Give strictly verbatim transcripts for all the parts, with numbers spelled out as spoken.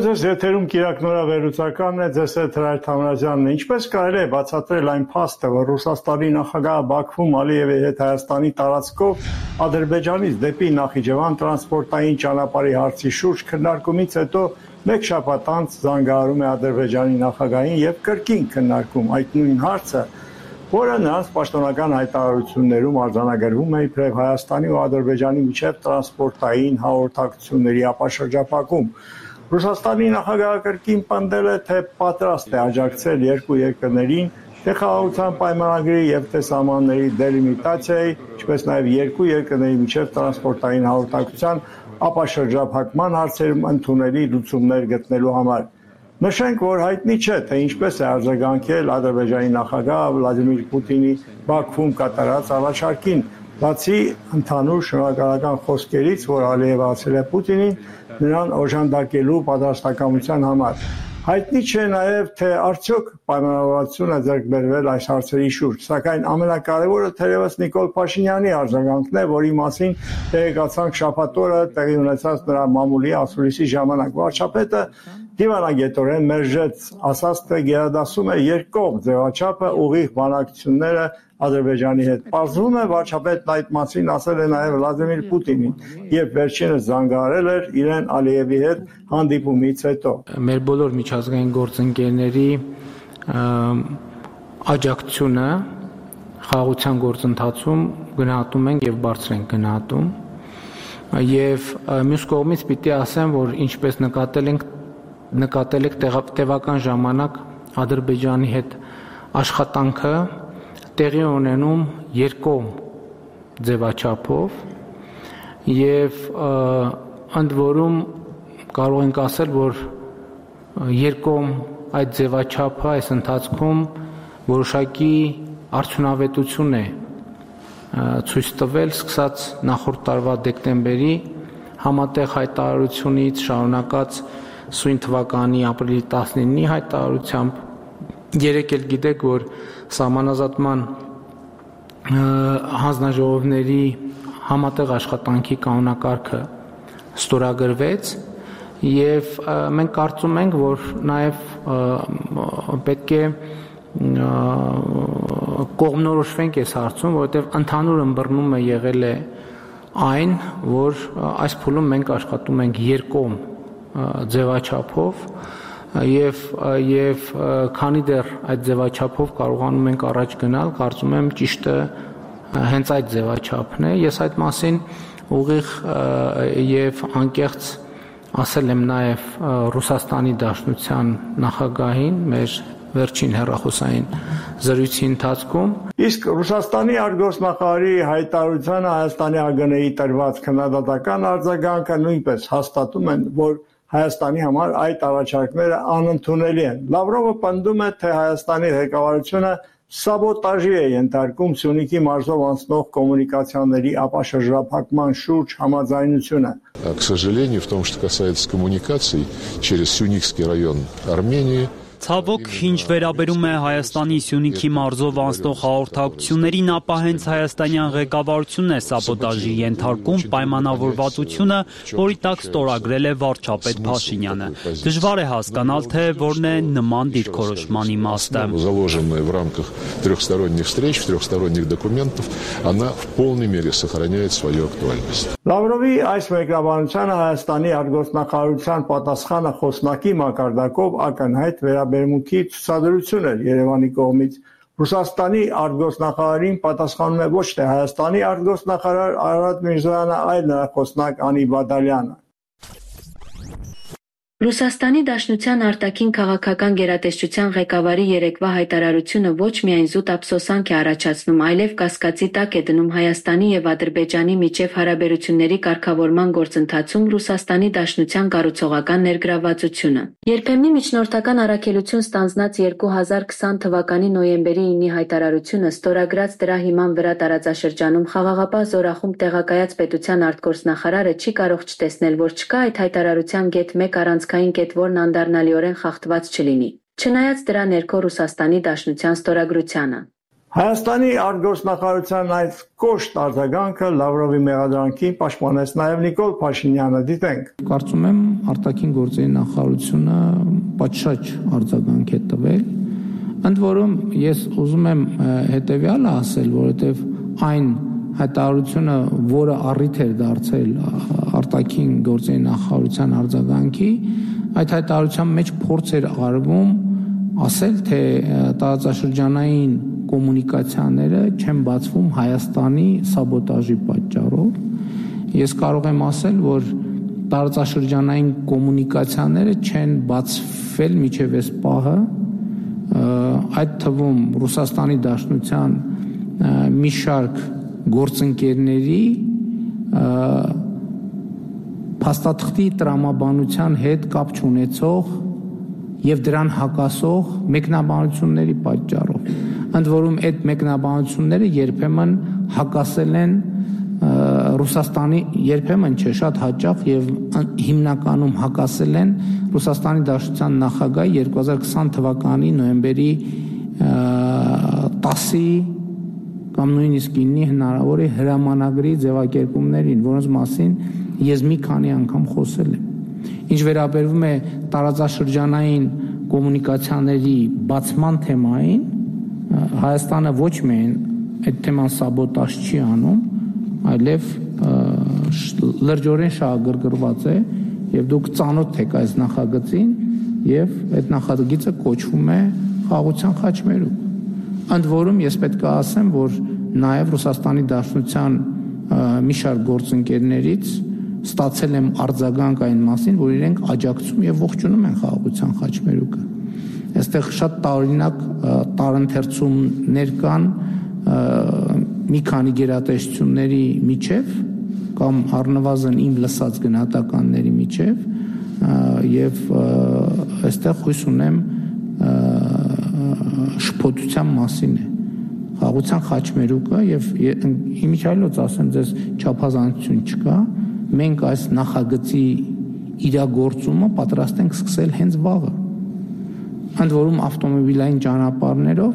Բարև ձեզ, եթերում Կիրակ նորավերուցականն է, ձեզ հետ Հրայր Թամրազյանն է։ Ինչպես կարելի է բացատրել այն փաստը, որ Ռուսաստանի նախագահը Բաքվում Ալիևի հետ Հայաստանի տարածքով Ադրբեջանից դեպի Նախիջևան տրանսպորտային ճանապարհի հարցի շուրջ քննարկումից հետո մեկ շաբաթ անց զանգահարում է Ադրբեջանի նախագահին եւ կրկին քննարկում այդ նույն հարցը, որը նրանց պաշտոնական հայտարարություններում արձանագրվում է իբրև Հայաստանի ու Ադրբեջանի միջև տրանսպորտային հաղորդակցությունների ապաշրջապակում։ Ռուսաստանի նախագահը կրկին պնդել է, թե պատրաստ է աջակցել երկու երկրներին թե խաղաղության պայմանագրի եւ թե սահմանների դելիմիտացիայի, ինչպես նաեւ երկու երկրների միջև տրանսպորտային հաղորդակցության ապաշրջափակման հարցերում ընդունելի լուծումներ գտնելու համար։ Նշենք, որ հայտնի չէ, թե ինչպես է արձագանքել Ադրբեջանի նախագահ Վլադիմիր Պուտինի Բաքվում կատարած առաջարկին, բացի ընդհանուր շնորհակալական խոսքերից, որ Ալիևը ասել է Պուտինին նրան օժանդակելու պատրաստակամության համար։ Հայտնի չէ նաև, թե արդյոք պայմանավորվածություն է ձեռք բերվել այս հարցերի շուրջ, սակայն ամենակարևորը թերևս Նիկոլ Փաշինյանի արձագանքն է, որի մասին տեղեկացանք շաբաթ օրը տեղի ունեցած նրա մամուլի ասուլիսի ժամանակ։ Վարչապետը դիվանագետորեն մերժեց, ասաց, թե գերադասում է երկկողմ ձևաչափը ուղիղ բանակցությունները Ադրբեջանի հետ։ Պարզվում է, վարչապետն այդ մասին ասել է նաև Վլադիմիր Պուտինին, երբ վերջինս զանգահարել էր իրեն Ալիևի հետ հանդիպումից հետո։ Մեր բոլոր միջազգային գործընկերների աջակցությունը խաղաղության գործընթացում գնահատում ենք եւ բարձր ենք գնահատում։ Եվ մյուս կողմից պիտի ասեմ, որ ինչպես նկատել ենք նկատել եք տևական ժամանակ Ադրբեջանի հետ աշխատանքը տեղի ունենում երկկողմ ձևաչափով եւ ընդ որում կարող ենք ասել, որ երկկողմ այդ ձևաչափը այս ընթացքում որոշակի արդյունավետություն է ցույց տվել սկսած նախորդ տարվա դեկտեմբերի համատեղ հայտարարությունից շարունակած սույն թվականի ապրիլի տասնինի հայտարարությամբ երեք էլ գիտեք, որ սահմանազատման հանձնաժողովների համատեղ աշխատանքի կանոնակարգը ստորագրվեց եւ մենք կարծում ենք, որ նաեւ պետք է կողմնորոշվենք այս հարցում, որովհետեւ ընդհանուր ըմբռնումը եղել է այն, որ այս փուլում մենք աշխատում ենք երկկողմ ձևաչափով եւ եւ քանի դեռ այդ ձևաչափով կարողանում ենք առաջ գնալ, կարծում եմ ճիշտը հենց այդ ձևաչափն է։ Ես այդ մասին ուղիղ եւ անկեղծ ասել եմ նաեւ Ռուսաստանի Դաշնության նախագահին մեր վերջին հեռախոսային զրույցի ընթացքում։ Իսկ Ռուսաստանի արտգործնախարարի հայտարարությանը Հայաստանի ԱԳՆ-ի տրված քննադատական արձագանքը նույնպես հաստատում են, որ Հայաստանի համար այդ առաջարկները անընդունելի են։ Լավրովը պնդում է, թե Հայաստանի ղեկավարությունը սաբոտաժի է ենթարկում Սյունիքի մարզով անցնող կոմունիկացիաների ապաշրջափակման շուրջ համաձայնությունը։ К сожалению, в том, что касается коммуникаций через Сюникский район Армении, Ցավոք, ինչ վերաբերում է Հայաստանի Սյունիքի մարզով անցնող հաղորդակցություններին, ապա հենց հայաստանյան ղեկավարությունն է սաբոտաժի ենթարկում պայմանավորվածությունը, որի տակ ստորագրել է վարչապետ Փաշինյանը։ Դժվար է հասկանալ, թե որն է նման դիրքորոշման իմաստը։ Заложенная в рамках трехсторонних встреч, в трехсторонних документов, она в полной мере сохраняет свою актуальность. Լավրովի այս մեկնաբանությանը Հայաստանի արտգործնախարարության պատասխանը խոսնակի մակարդակով ակնհայտ վերաբերմունքի ցուցադրություն էր Երևանի կողմից։ Ռուսաստանի արտգործնախարարին պատասխանում է ոչ թե Հայաստանի արտգործնախարար Արարատ Միրզոյանը, այլ նրա խոսնակ Անի Բադալյանը։ Ռուսաստանի Դաշնության արտաքին քաղաքական գերատեսչության ղեկավարի երեկվա հայտարարությունը ոչ միայն զուտ ափսոսանք է առաջացնում, այլև կասկածի տակ է դնում Հայաստանի եւ Ադրբեջանի միջև հարաբերությունների կարգավորման գործընթացում Ռուսաստանի Դաշնության կառուցողական ներգրավվածությունը։ Երբեմնի միջնորդական առաքելություն ստանձնած երկու հազար քսան թվականի նոյեմբերի ինի հայտարարությունը ստորագրած դրա հիման վրա տարածաշրջանում խաղաղապահ զորախումբ տեղակայած պետության արտգործնախարարը չի կարող չտեսնել, որ չկա այդ հայտարարության գեթ մեկ առանցքային կետ, որն անդառնալիորեն խախտված չլինի, չնայած դրա ներքո Ռուսաստանի Դաշնության ստորագրությանը։ Հայաստանի արտգործնախարարության այդ կոշտ արձագանքը Լավրովի մեղադրանքին պաշտպանեց նաև Նիկոլ Փաշինյանը, դիտենք։ Կարծում եմ արտաքին գործերի նախարարությունը պատշաճ արձագանք է տվել, ընդ որում ես ուզում եմ հետևյալը ասել, որովհետև այն հայտարարությունը, որը առիթ էր դարձել արտաքին գործերի նախարարության արձագանքի, այդ հայտարարության մեջ փորձ էր արվում ասել, թե տարածաշրջանային կոմունիկացիաները չեն բացվում Հայաստանի սաբոտաժի պատճառով։ Ես կարող եմ ասել, որ տարածաշրջանային կոմունիկացիաները չեն բացվել մինչև այս պահը, այդ թվում Ռուսաստանի Դաշնության մի շարք գործընկերների փաստաթղթի տրամաբանության հետ կապ չունեցող եւ դրան հակասող մեկնաբանությունների պատճառով, ընդ որում այդ մեկնաբանությունները երբեմն հակասել են Ռուսաստանի, երբեմն չէ, շատ հաճախ եւ հիմնականում հակասել են Ռուսաստանի Դաշնության նախագահ երկու հազար քսան թվականի նոյեմբերի տասի կամ նույնիսկ իննի հնարավոր է հրամանագրի ձևակերպումներին, որոնց մասին ես մի քանի անգամ խոսել եմ։ Ինչ վերաբերվում է տարածաշրջանային կոմունիկացիաների բացման թեմային, Հայաստանը ոչ միայն այդ թեման սաբոտաժ չի անում, այլև լրջորեն շահագրգռված է եւ դուք ծանոթ եք այս նախագծին եւ այդ նախագիծը կոչվում է խաղաղության խաչմերուկ։ Ընդ որում ես պետք է ասեմ, որ նաեւ Ռուսաստանի Դաշնության մի շարք գործընկերներից ստացել եմ արձագանք այն մասին, որ իրենք աջակցում եւ ողջունում են խաղաղության խաչմերուկը։ Այստեղ շատ տարօրինակ տարընթերցումներ կան մի քանի գերատեսչությունների միջև կամ առնվազն իմ լսած գնահատականների միջև եւ այստեղ հույս ունեմ շփոթության մասին է խաղաղության խաչմերուկը եւ իմիջիայլոց ասեմ ձեզ չափազանցություն չկա, մենք այս նախագծի իրագործումը պատրաստ ենք սկսել հենց վաղը, ընդ որում ավտոմոբիլային ճանապարհներով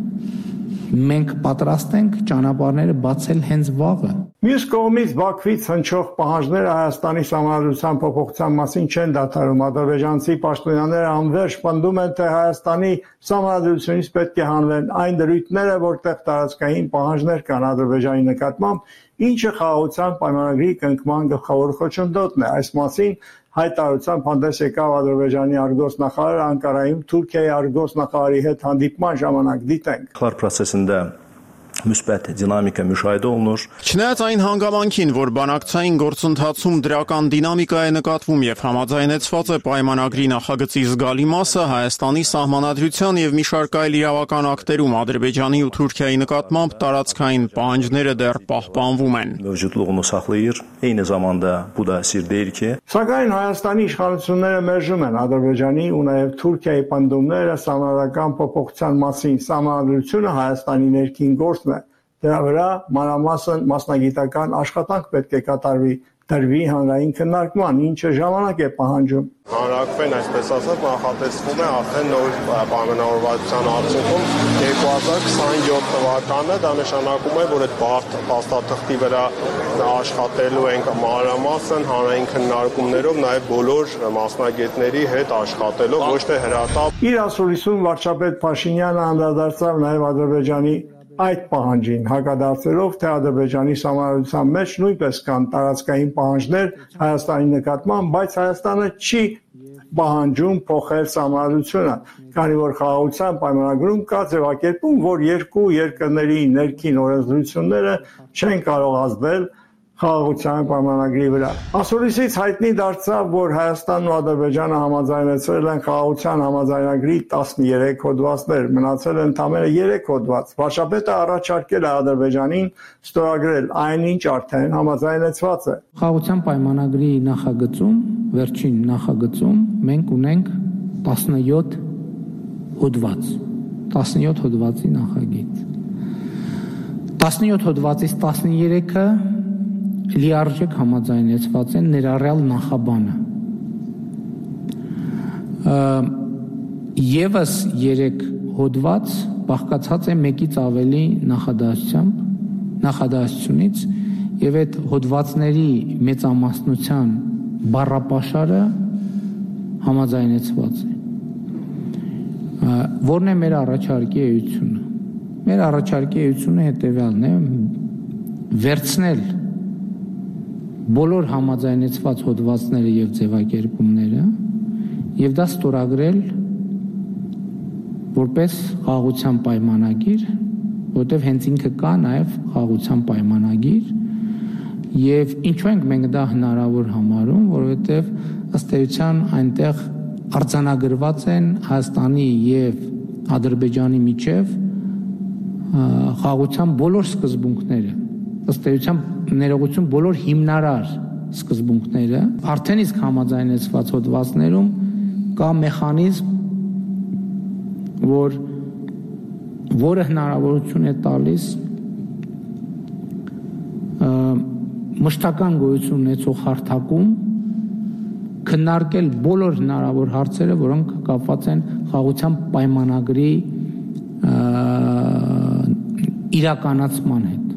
մենք պատրաստ ենք ճանապարհները բացել հենց վաղը։ Մյուս կողմից Բաքվից հնչող պահանջները Հայաստանի Սահմանադրության փոփոխության մասին չեն դադարում։ Ադրբեջանցի պաշտոնյաները անվերջ պնդում են, թե Հայաստանի Սահմանադրությունից պետք է հանվեն այն դրույթները, որտեղ տարածքային պահանջներ կան Ադրբեջանի նկատմամբ, ինչը խաղաղության պայմանագրի կնքման գլխավոր խոչընդոտն է։ Այս մասին հայտարարությամբ հանդես եկավ Ադրբեջանի արտգործնախարարը Անկարայում Թուրքիայի արտգործնախարարի հետ հանդիպման ժամանակ, դիտենք։ Procesində müsbət dinamika müşahidə olunur. Չնայած այն հանգամանքին, որ բանակցային գործընթացում դրական դինամիկա է նկատվում եւ համաձայնեցված է պայմանագրի նախագծի զգալի մասը, Հայաստանի Սահմանադրության եւ մի շարք այլ իրավական ակտերում Ադրբեջանի ու Թուրքիայի նկատմամբ տարածքային պահանջները դեռ պահպանվում են։ Mövcudluğunu saxlayır. Eyni zamanda bu da sir deyil ki. Սակայն Հայաստանի իշխանությունները մերժում են Ադրբեջանի ու նաեւ Թուրքիայի պնդումները սահմանադրական փոփոխության մասին։ Սահմանադրությունը Հայաստանի ներքին գործն է։ Դրա վրա մանրամասն մասնագիտական աշխատանք պետք է կատարվի, դրվի հանրային քննարկման, ինչը ժամանակ է պահանջում։ Հանրակրվեն, այսպես ասած, նախատեսվում է արդեն նոր պայմանավորվածության արդյունքում երկու հազար քսաներորդ թվականը, դա նշանակում է, որ այդ բարդ փաստաթղթի վրա աշխատելու ենք մանրամասն հանրային քննարկումներով, նաև բոլոր մասնագետների հետ աշխատելով, ոչ թե հրատապ։ Իր ասուլիսում վարչապետ Փաշինյանը անդրադարձավ նաև Ադրբեջանի այդ պահանջին, հակադարձելով, թե Ադրբեջանի Սահմանադրության մեջ նույնպես կան տարածքային պահանջներ Հայաստանի նկատմամբ, բայց Հայաստանը չի պահանջում փոխել Սահմանադրությունը, քանի որ խաղաղության պայմանագրում կա ձևակերպում, որ երկու երկրների ներքին օրենսդրությունները չեն կարող ազդել խաղաղության պայմանագրի վրա։ Ասուլիսից հայտնի դարձավ, որ Հայաստանն ու Ադրբեջանը համաձայնեցրել են խաղաղության համաձայնագրի տասներեք հոդվածներ, մնացել են ընդամենը երեք հոդված։ Վարչապետը առաջարկել է Ադրբեջանին ստորագրել այնինչ արդեն համաձայնեցված է։ Խաղաղության պայմանագրի նախագծում, վերջին նախագծում մենք ունենք տասնյոթ հոդված, տասնյոթ հոդվածի նախագիծ։ տասնյոթ հոդվածից տասներեքը լիարժեք համաձայնեցված են ներառյալ նախաբանը։ Եվս երեք հոդված բաղկացած է մեկից ավելի նախադասությամբ, նախադասությունից եւ այդ հոդվածների մեծամասնության բառապաշարը համաձայնեցված է։ Որն է մեր առաջարկի էությունը։ Մեր առաջարկի էությունը հետևյալն է՝ վերցնել բոլոր համաձայնեցված հոդվածները եւ ձևակերպումները եւ դա ստորագրել որպես խաղաղության պայմանագիր, որտեղ հենց ինքը կա նաեւ խաղաղության պայմանագիր եւ ինչու ենք մենք դա հնարավոր համարում, որովհետեւ ըստ էության այնտեղ արձանագրված են Հայաստանի եւ Ադրբեջանի միջև խաղաղության բոլոր սկզբունքները, ըստ էության ներողություն բոլոր հիմնարար սկզբունքները, արդեն իսկ համաձայնեցված հոդվածներում կա մեխանիզմ, որ որը հնարավորություն է տալիս մշտական գոյություն ունեցող հարթակում քննարկել բոլոր հնարավոր հարցերը, որոնք կապված են խաղաղության պայմանագրի իրականացման հետ։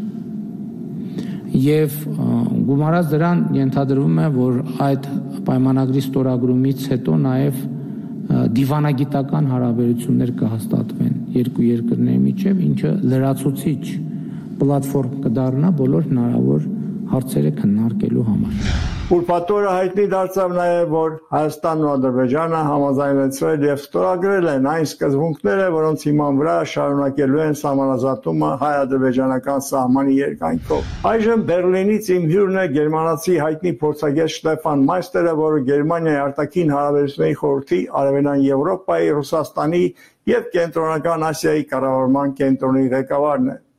Եվ գումարած դրան ենթադրվում է, որ այդ պայմանագրի ստորագրումից հետո նաև դիվանագիտական հարաբերություններ կհաստատվեն երկու երկրների միջև, ինչը լրացուցիչ պլատֆորմ կդառնա բոլոր հնարավոր հարցերը քննարկելու համար։ Ուրբաթ օրը հայտնի դարձավ նաև, որ Հայաստանն ու Ադրբեջանը համաձայնեցրել եւ ստորագրել են այն սկզբունքները, որոնց հիման վրա շարունակելու են սահմանազատումը հայ-ադրբեջանական սահմանի երկայնքով։ Այժմ Բերլինից իմ հյուրն է գերմանացի հայտնի փորձագետ Շտեֆան Մայստերը, որը Գերմանիայի արտաքին հարաբերությունների խորհրդի Արևելյան Եվրոպայի, Ռուսաստանի եւ Կենտրոնական Ասիայի կառավարման կենտրոնի ղեկավարն է։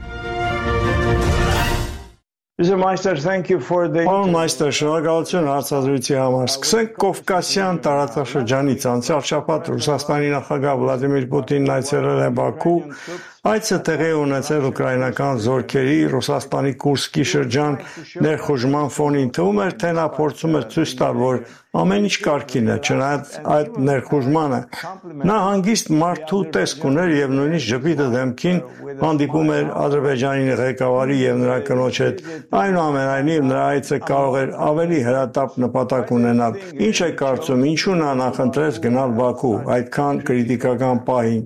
Mister Meister, thank you for the Պարոն Մայստեր, շնորհակալություն հարցազրույցի համար։ Սկսենք Կովկասյան տարածաշրջանից։ Անցյալ շաբաթ Ռուսաստանի նախագահ Վլադիմիր Պուտինն այցելել է Բաքու։ Այցը տեղի ունեցել ուկրաինական զորքերի Ռուսաստանի Կուրսկի շրջան ներխուժման ֆոնին։ Թվում էր, թե նա փորձում էր ցույց տալ, որ ամեն ինչ կարգին է, չնայած այդ ներխուժմանը։ Նա հանգիստ մարդու տեսք ուներ եւ նույնիսկ ժպիտը դեմքին հանդիպում էր Ադրբեջանի ղեկավարի եւ նրա կնոջ հետ։ Այնուամենայնիվ նրա այցը կարող էր ավելի հրատապ նպատակ ունենալ։ Ինչ է կարծում, ինչու նա նախընտրեց գնալ Բաքու այդքան կրիտիկական պահին։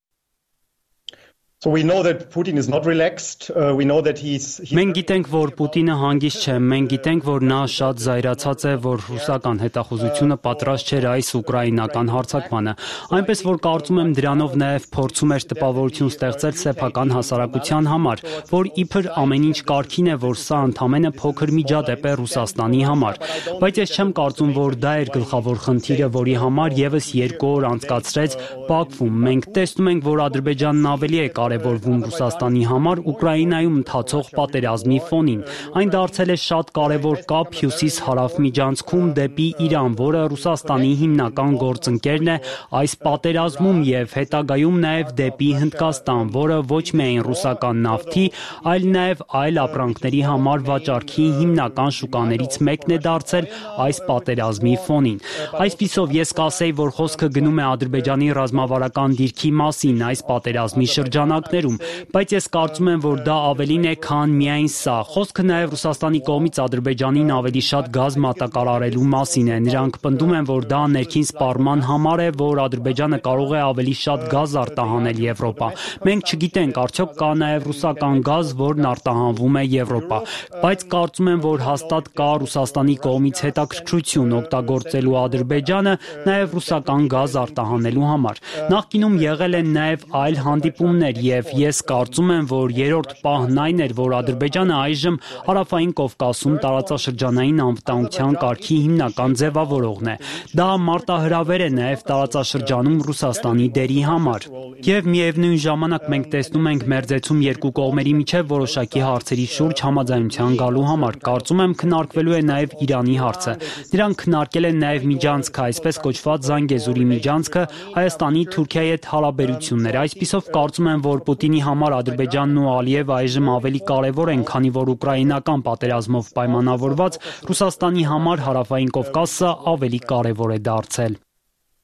So we know that Putin is not relaxed. Uh, we know that he's he... Մենք գիտենք, որ Պուտինը հանգիստ չէ, մենք գիտենք, որ նա շատ զայրացած է, որ ռուսական հետախուզությունը պատրաստ չէր այս ուկրաինական հարձակմանը։ Այնպես որ կարծում եմ դրանով նաև փորձում էր տպավորություն ստեղծել սեփական հասարակության համար, որ իբր ամեն ինչ կարգին է, որ սա ընդամենը փոքր միջադեպ է Ռուսաստանի համար։ Բայց ես չեմ կարծում, որ դա էր գլխավոր խնդիրը, որի համար եւս երկու օր անցկացրեց Բաքվում։ Մենք տեսնում ենք, որ Ադրբեջանն ավելի է կարևորվում Ռուսաստանի համար Ուկրաինայում ընթացող պատերազմի ֆոնին։ Այն դարձել է շատ կարևոր կապ հյուսիս-հարավ միջանցքում դեպի Իրան, որը Ռուսաստանի հիմնական գործընկերն է այս պատերազմում եւ հետագայում նաեւ դեպի Հնդկաստան, որը ոչ միայն ռուսական նավթի, այլ նաեւ այլ ապրանքների համար վաճառքի հիմնական շուկաներից մեկն է դարձել այս պատերազմի ֆոնին։ Այսպիսով ես կասեի, որ խոսքը գնում է Ադրբեջանի ռազմավարական դիրքի մասին այս պատերազմի շրջանակներում, բայց ես կարծում եմ, որ դա ավելին է, քան միայն սա։ Խոսքը նաև Ռուսաստանի կողմից Ադրբեջանին ավելի շատ գազ մատակարարելու մասին է։ Նրանք պնդում են, որ դա ներքին սպառման համար է, որ Ադրբեջանը կարող է ավելի շատ գազ արտահանել Եվրոպա։ Մենք չգիտենք, արդյոք կա նաև ռուսական գազ, որն արտահանվում է Եվրոպա, բայց կարծում եմ, որ հաստատ կա Ռուսաստանի կողմից հետաքրքրություն օգտագործելու Ադրբեջանը նաև ռուսական գազ արտահանելու համար։ Նախկինում եղել են նաև այլ հանդիպումներ եւ ես կարծում եմ, որ երրորդ պահն այն էր, որ Ադրբեջանը այժմ Հարավային Կովկասում տարածաշրջանային անվտանգության կարգի հիմնական ձևավորողն է։ Դա մարտահրավեր է նաև տարածաշրջանում Ռուսաստանի դերի համար։ Եվ միևնույն ժամանակ մենք տեսնում ենք մերձեցում երկու կողմերի միջև որոշակի հարցերի շուրջ համաձայնության գալու համար։ Կարծում եմ քննարկվելու է նաև Իրանի հարցը։ Նրանք քննարկել են նաև միջանցքը, այսպես կոչված Զանգեզուրի միջանցքը, Հայաստանի Թուրքիայի հետ հարաբերությունները։ Այսպիսով կարծում եմ, որ Պուտինի համար Ադրբեջանն ու Ալիևը այժմ ավելի կարևոր են, քանի որ ուկրաինական պատերազմով պայմանավորված Ռուսաստանի համար Հարավային Կովկասը ավելի կարևոր է դարձել։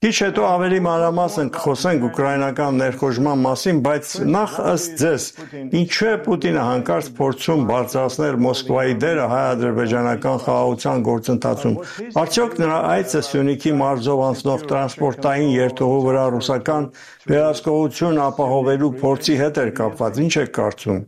Քիչ հետո ավելի մանրամասն կխոսենք ուկրաինական ներխոժման մասին, բայց նախ ըստ ձեզ, ինչու է Պուտինը հանկարծ փորձում բարձրացնել Մոսկվայի դերը հայ-ադրբեջանական խաղաղության գործընթացում։ Արդյոք նրա այցը Սյունիքի մարզով անցնող տրանսպորտային երթուղու վրա ռուսական վերահսկողություն ապահովելու փորձի հետ էր կապված, ինչ եք կարծում։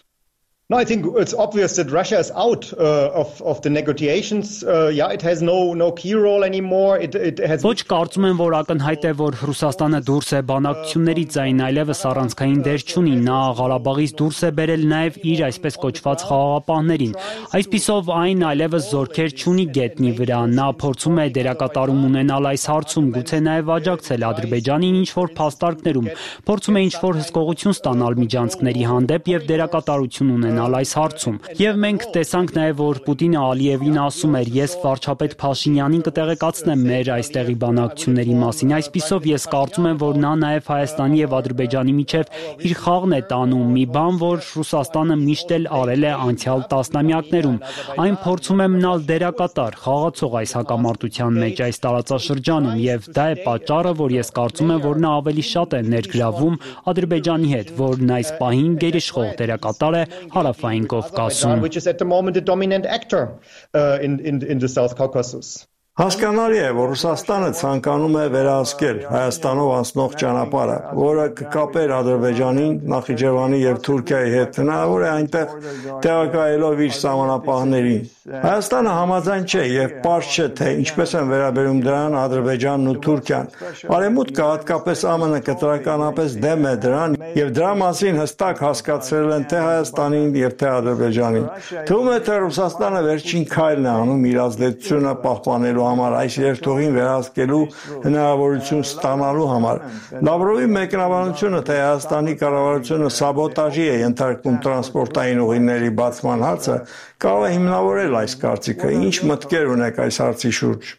No, I think it's obvious that Russia is out uh, of of the negotiations. Uh, yeah, it has no no key role anymore. It it has. Ոչ կարծում եմ, որ ակնհայտ է, որ Ռուսաստանը դուրս է բանակցություններից, այն այլևս առանցքային դեր չունի։ Նա Ղարաբաղից դուրս է բերել նաև իր այսպես կոչված խաղաղապահներին։ Այսպիսով այն այլևս զորքեր չունի գետնի վրա։ Նա փորձում է դերակատարում ունենալ այս հարցում, գուցե նաև աջակցել Ադրբեջանին ինչ-որ փաստարկներում, փորձում է ինչ-որ հսկողություն ստանալ միջանցքների հանդեպ եւ դերակատարություն ունենալ այս հարցում։ Եվ մենք տեսանք նաև, որ Պուտինը Ալիևին ասում էր. «Ես վարչապետ Փաշինյանին կտեղեկացնեմ մեր այստեղի բանակցությունների մասին»։ Այսպիսով ես կարծում եմ, որ նա նաև Հայաստանի եւ Ադրբեջանի միջև իր խաղն է տանում, մի բան, որ Ռուսաստանը միշտ էլ արել է անցյալ տասնամյակներում։ Այն փորձում է մնալ դերակատար, խաղացող այս հակամարտության մեջ այս տարածաշրջանում, եւ դա է պատճառը, որ ես կարծում եմ, որ նա ավելի շատ է ներգրավում Ադրբեջանի հետ, որն այս պահին գերիշխող դերակատար է Հարավային Կովկասում։ Which is at the moment the dominant actor uh, in in in the South Caucasus. Հասկանալի է, որ Ռուսաստանը ցանկանում է վերահսկել Հայաստանով անցնող ճանապարհը, որը կկապեր Ադրբեջանին, Նախիջևանի եւ Թուրքիայի հետ, հնարավոր է այնտեղ տեղակայելով իր սահմանապահներին։ Հայաստանը համաձայն չէ եւ պարզ չէ, թե ինչպես են վերաբերում դրան Ադրբեջանն ու Թուրքիան։ Արևմուտքը, հատկապես ԱՄՆ-ը, կտրականապես դեմ է դրան եւ դրա մասին հստակ հասկացրել են թե Հայաստանին եւ թե Ադրբեջանին։ Թվում է, թե Ռուսաստանը վերջին քայլն է անում իր ազդեցությունը պահպանելու համար, այս երթուղին վերահսկելու հնարավորություն ստանալու համար։ Լավրովի մեկնաբանությունը, թե Հայաստանի կառավարությունը սաբոտաժի է ենթարկում տրանսպորտային ուղիների բացման հարցը, կարող է հիմնավորել այս կարծիքը։ Ինչ մտքեր ունեք այս հարցի շուրջ։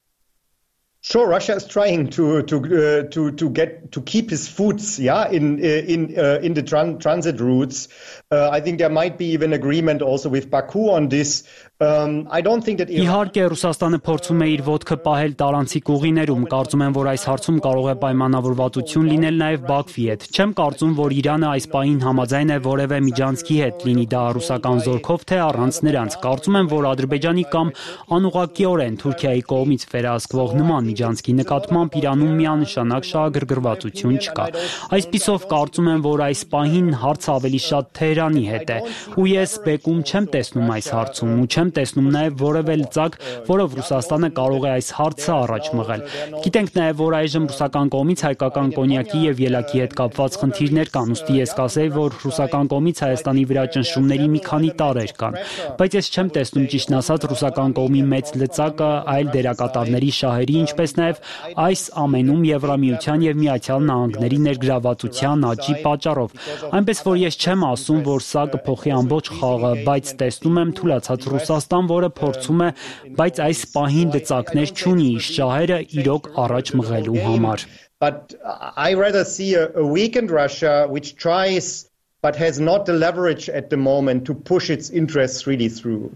Sure, Russia is trying to to uh, to to get to keep his foods, yeah, in in uh, in the tran transit routes. Uh, I think there might be even agreement also with Baku on this. Um, I don't think that Իհարկե Ռուսաստանը փորձում է իր ոտքը պահել տարանցիկ ուղիներում, կարծում եմ, որ այս հարցում կարող է պայմանավորվածություն լինել նաև Բաքվի հետ։ Չեմ կարծում, որ Իրանը այս պահին համաձայն է որևէ միջանցքի հետ, լինի դա ռուսական զորքով թե առանց նրանց։ Կարծում եմ, որ Ադրբեջանի կամ անուղղակիորեն Թուրքիայի կողմից վերահսկվող նման միջանցքի նկատմամբ Իրանում միանշանակ շահագրգռվածություն չկա։ Այսպիսով կարծում եմ, որ այս պահին հարցը ավելի շատ Թեհրանի հետ է, ու ես բեկում չեմ տեսնում այս հարցում, ու չեմ տեսնում նաև որևէ լծակ, որով Ռուսաստանը կարող է այս հարցը առաջ մղել։ Գիտենք նաև, որ այժմ ռուսական կողմից հայկական կոնյակի եւ ելակի հետ կապված խնդիրներ կան, ուստի ես կասեի, որ ռուսական կողմից Հայաստանի վրա ճնշումների մի քանի տարրեր կան, բայց ես չեմ տեսնում ճիշտն ասած ռուսական կողմի մեծ լծակը այլ դերակատարների շահերի, ինչպես նաև այս ամենում Եվրամիության եւ Միացյալ Նահանգների ներգրավվածության աճի պատճառով։ Այնպես որ ես չեմ ասում, որ սա կփոխի ամբողջ խաղը, բայց տեսնում եմ թուլացած Ռուսաստան, որը փորձում է, բայց այս պահին լծակներ չունի իր շահերը իրոք առաջ մղելու համար։ But I rather see a, a weakened Russia which tries but has not the leverage at the moment to push its interests really through.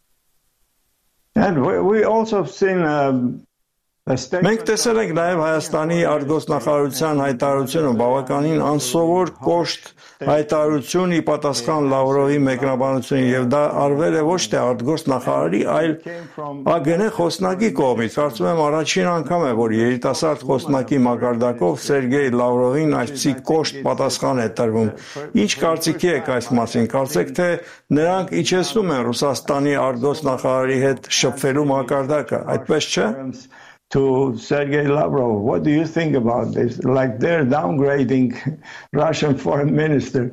And we, we also have seen um, Մենք տեսել ենք նաև Հայաստանի արտգործնախարարության հայտարարությունը բավականին անսովոր կոշտ հայտարարություն ի պատասխան Լավրովի մեկնաբանությունին, եւ դա արվել է ոչ թե արտգործնախարարի, այլ ԱԳՆ խոսնակի կողմից։ Կարծում եմ առաջին անգամ է, որ երիտասարդ խոսնակի մակարդակով Սերգեյ Լավրովին այսպիսի կոշտ պատասխան է տրվում։ Ինչ կարծիքի եք այս մասին։ Կարծեք թե նրանք իջեցնում են Ռուսաստանի արտգործնախարարի հետ շփվելու մակարդակը, այդպես չէ։ To Sergei Lavrov, what do you think about this? Like they're downgrading Russian foreign minister.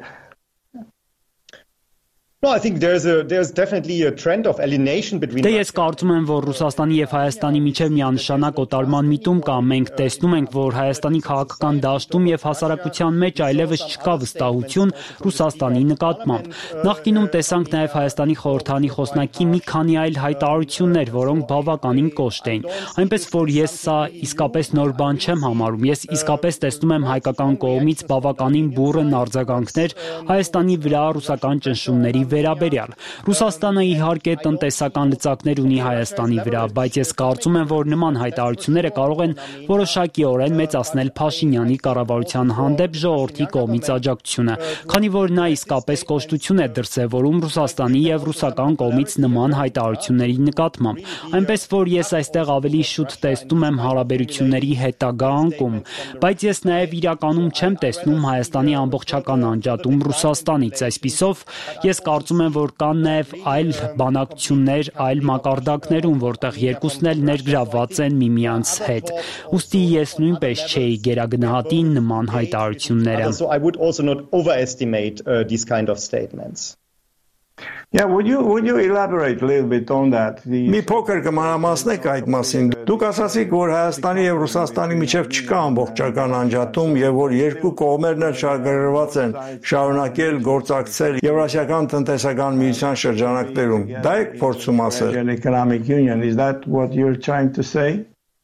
No, I think there's a there's definitely a trend of alienation between. Դե ես կարծում եմ, որ Ռուսաստանի եւ Հայաստանի միջև միանշանակ օտարման միտում կա։ Մենք տեսնում ենք, որ Հայաստանի քաղաքական դաշտում եւ հասարակության մեջ այլևս չկա վստահություն Ռուսաստանի նկատմամբ։ Նախկինում տեսանք նաեւ Հայաստանի խորհրդանի խոսնակի մի քանի այլ հայտարարություններ, որոնք բավականին կոշտ էին։ Այնպես որ ես սա իսկապես նոր բան չեմ համարում։ Ես իսկապես տեսնում եմ հայկական կողմից բավականին բուռն արձագանքներ Հայաստանի վրա ռուսական ճնշումների վերաբերյալ։ Ռուսաստանը իհարկե տնտեսական լծակներ ունի Հայաստանի վրա, բայց ես կարծում եմ, որ նման հայտարարությունները կարող են որոշակիորեն մեծացնել Փաշինյանի կառավարության հանդեպ ժողովրդի կողմից աջակցությունը, քանի որ նա իսկապես կոշտություն է դրսևորում Ռուսաստանի եւ ռուսական կողմից նման հայտարարությունների նկատմամբ, այնպես որ ես այստեղ ավելի շուտ տեսնում եմ հարաբերությունների հետագա անկում, բայց ես նաեւ իրականում չեմ տեսնում Հայաստանի ամբողջական անջատում Ռուսաստանից, այսպիսով ես կարծում եմ, որ կան նաեւ այլ բանակցություններ այլ մակարդակներում, որտեղ երկուսն էլ ներգրավված են միմյանց հետ, ուստի ես նույնպես չէի գերագնահատի նման հայտարարությունները։ So I would also not overestimate uh, these kind of statements. Yeah, would you would you elaborate a little bit on that? Մի փոքր կմանրամասնեք այդ մասին։ Դուք ասացիք, որ Հայաստանի եւ Ռուսաստանի միջև չկա ամբողջական անջատում եւ որ երկու կողմերն էլ շարժագրված են շարունակել գործակցել Եվրասիական տնտեսական միության շրջանակներում։ Դա եք փորձում ասել։ Economic Union, is that what you're trying to say?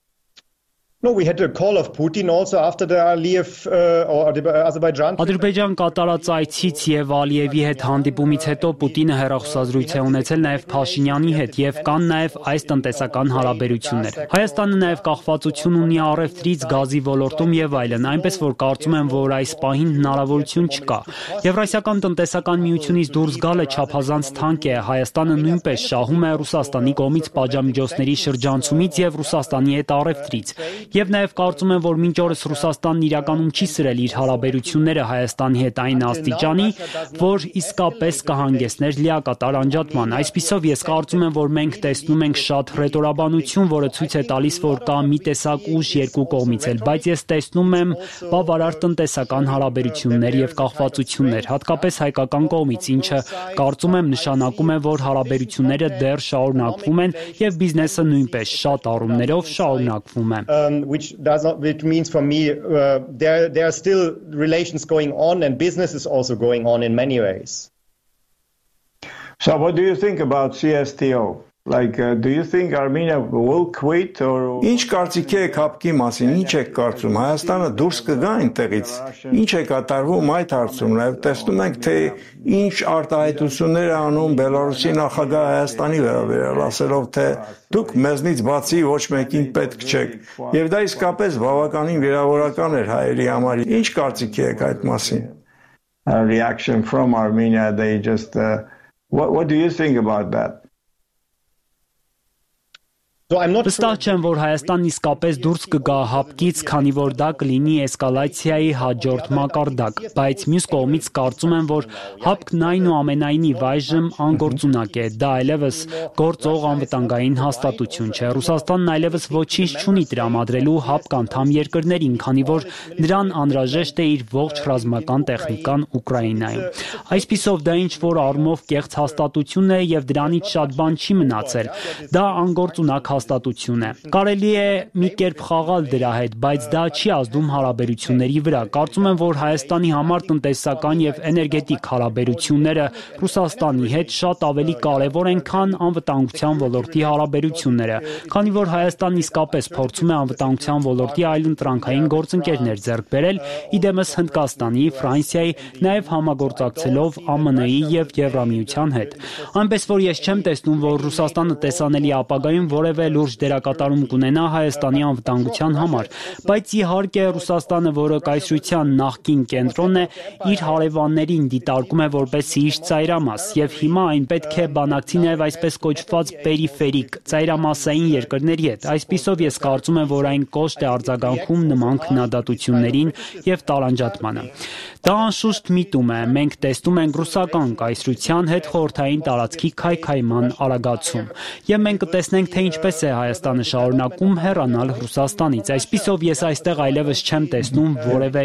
No, we had a call of Putin also after the Aliyev uh, or Azerbaijan. Ադրբեջան կատարած այցից եւ Ալիևի հետ հանդիպումից հետո Պուտինը հերախոսազրույց է ունեցել նաեւ Փաշինյանի հետ եւ կան նաեւ այս տնտեսական հարաբերություններ։ Հայաստանը նաեւ կախվածություն ունի առևտրից, գազի ոլորտում եւ այլն, այնպես որ կարծում եմ, որ այս պահին հնարավորություն չկա։ Եվրասիական տնտեսական միությունից դուրս գալը չափազանց թանկ է։ Հայաստանը նույնպես շահում է Ռուսաստանի կողմից պատժամիջոցների շրջանցումից եւ Ռուսաստանի հետ առևտրից։ Եվ նաև կարծում եմ, որ մինչ օրս Ռուսաստանն իրականում չի սրել իր հարաբերությունները Հայաստանի հետ այն աստիճանի, որ իսկապես կհանգեցներ լիակատար անջատման։ Այսպիսով ես կարծում եմ, որ մենք տեսնում ենք շատ հռետորաբանություն, որը ցույց է տալիս, որ կա մի տեսակ ուժ երկու կողմից էլ, բայց ես տեսնում եմ բավարար տնտեսական հարաբերություններ եւ կախվածություններ, հատկապես հայկական կողմից, ինչը կարծում եմ նշանակում է, որ հարաբերությունները դեռ շարունակվում են եւ բիզնեսը նույնպես շատ առումներով շարունակվում է։ Which does not, which means for me, uh, there there are still relations going on, and business is also going on in many ways. So, what do you think about C S T O? Like, uh, do you think Armenia will quit or? Ինչ կարծիք եք հապկի մասին, ինչ եք կարծում, Հայաստանը դուրս կգա այնտեղից, ինչ է կատարվում այդ հարցում, նաև տեսնում ենք, թե ինչ արտահայտություններ է անում Բելարուսի նախագահ Հայաստանի վերաբերյալ, ասելով, թե դուք մեզնից բացի ոչ մեկին պետք չեք, եւ դա իսկապես բավականին վիրավորական էր հայերի համար, ինչ կարծիք եք այդ մասին? A reaction from Armenia, they just, uh, what, what do you think about that? Վստահ չեմ, որ Հայաստանն իսկապես դուրս կգա հապկից, քանի որ դա կլինի էսկալացիայի հաջորդ մակարդակ, բայց մյուս կողմից կարծում եմ, որ հապկն այնուամենայնիվ այժմ անգործունակ է, դա այլևս գործող անվտանգային հաստատություն չէ։ Ռուսաստանն այլևս ոչինչ չունի տրամադրելու հապկ անդամ երկրներին, քանի որ նրան անհրաժեշտ է իր ողջ ռազմական տեխնիկան Ուկրաինայում։ Այսպիսով դա ինչ որ առումով կեղծ հաստատություն է եւ դրանից շատ բան չի մնացել։ Դա անգործունակ հաստատություն է։ Կարելի է մի կերպ խաղալ դրա հետ, բայց դա չի ազդում հարաբերությունների վրա։ Կարծում եմ, որ Հայաստանի համար տնտեսական եւ էներգետիկ հարաբերությունները Ռուսաստանի հետ շատ ավելի կարեւոր են, քան անվտանգության ոլորտի հարաբերությունները, քանի որ Հայաստանն իսկապես փորձում է անվտանգության ոլորտի այլընտրանքային գործընկերներ ձեռք բերել, իդեմս Հնդկաստանի, Ֆրանսիայի, նաեւ համագործակցելով Α M N-ի եւ Եվրամիության հետ։ Այնպես որ ես չեմ տեսնում, որ Ռուսաստանը տեսանելի ապագայում որևէ լուրջ դերակատարում կունենա Հայաստանի անվտանգության համար, բայց իհարկե Ռուսաստանը, որը կայսրության նախկին կենտրոնն է, իր հարևաններին դիտարկում է որպես իր ծայրամաս, եւ հիմա այն պետք է բանակցի նաեւ այսպես կոչված պերիֆերիկ ծայրամասային երկրների հետ։ Այսպիսով ես կարծում եմ, որ այն կոշտ է արձագանքում նման քննադատություններին եւ տարանջատմանը։ Դա անշուշտ միտում է, մենք տեսնում ենք ռուսական կայսրության հետ խորհրդային տարածքի քայքայման արագացում, եւ մենք կտեսնենք, թե ինչպես է Հայաստանը շարունակում հեռանալ Ռուսաստանից։ Այսպիսով ես այստեղ այլևս չեմ տեսնում որևէ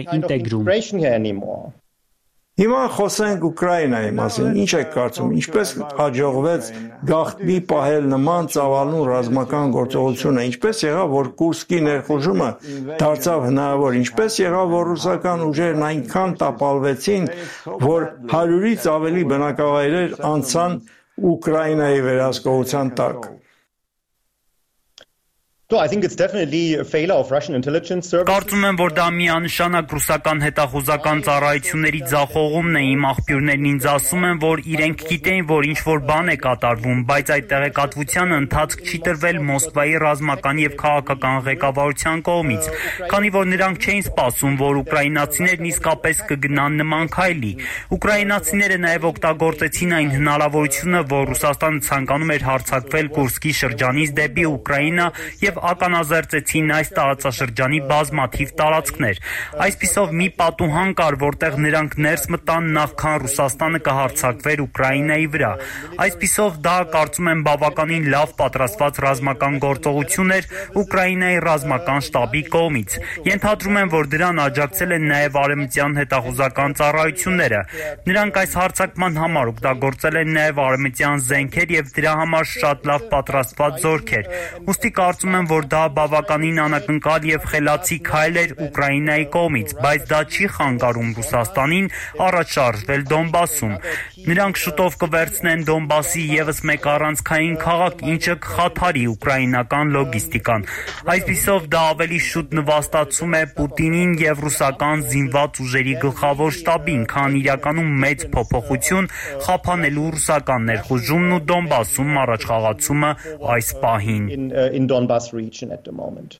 ինտեգրում։ Հիմա խոսենք Ուկրաինայի մասին, ինչ եք կարծում, ինչպես հաջողվեց գաղտնի պահել նման ծավալուն ռազմական գործողությունը, ինչպես եղավ, որ Կուրսկի ներխուժումը դարձավ հնարավոր, ինչպես եղավ, որ ռուսական ուժերն այնքան տապալվեցին, որ հարյուրից ավելի բնակավայրեր անցան Ուկրաինայի վերահսկողության տակ։ So I think it's definitely a failure of Russian intelligence services. Կարծում եմ, որ դա միանշանակ ռուսական հետախուզական ծառայությունների ձախողումն է։ Իմ աղբյուրներն ինձ ասում են, որ իրենք գիտեին, որ ինչ-որ բան է կատարվում, բայց այդ տեղեկատվությանը ընթացք չի տրվել Մոսկվայի ռազմական եւ քաղաքական ղեկավարության կողմից, քանի որ նրանք չէին սպասում, որ ուկրաինացիներն իսկապես կգնան նման քայլի։ Ուկրաինացիները նաեւ օգտագործեցին այն հնարավորությունը, որ Ռուսաստանը ցանկանում էր հարձակվել Կուրսկի շրջանից դեպի Ուկրաինա եւ ականազերծեցին այս տարածաշրջանի բազմաթիվ տարածքներ։ Այսպիսով մի պատուհան կար, որտեղ նրանք ներս մտան նախքան Ռուսաստանը կհարձակվեր Ուկրաինայի վրա։ Այսպիսով դա կարծում եմ բավականին լավ պատրաստված ռազմական գործողություն էր Ուկրաինայի ռազմական շտաբի կողմից։ Ենթադրում եմ, որ դրան աջակցել են նաեւ արևմտյան հետախուզական ծառայությունները։ Նրանք այս հարձակման համար օգտագործել են նաեւ արևմտյան զենքեր եւ դրա համար շատ լավ պատրաստված զորքեր։ Ուստի կարծում եմ, որ դա բավականին անակնկալ եւ խելացի քայլ էր Ուկրաինայի կողմից, բայց դա չի խանգարում Ռուսաստանին առաջ շարժվել Դոնբասում։ Նրանք շուտով կվերցնեն Դոնբասի եւս մեկ առանցքային քաղաք, ինչը կխաթարի ուկրաինական լոգիստիկան։ Այսպիսով դա ավելի շուտ նվաստացում է Պուտինին եւ ռուսական զինված ուժերի գլխավոր շտաբին, քան իրականում մեծ փոփոխություն խափանելու ռուսական ներխուժումն ու Դոնբասում առաջխաղացումը այս պահին։ In Donbas region at the moment.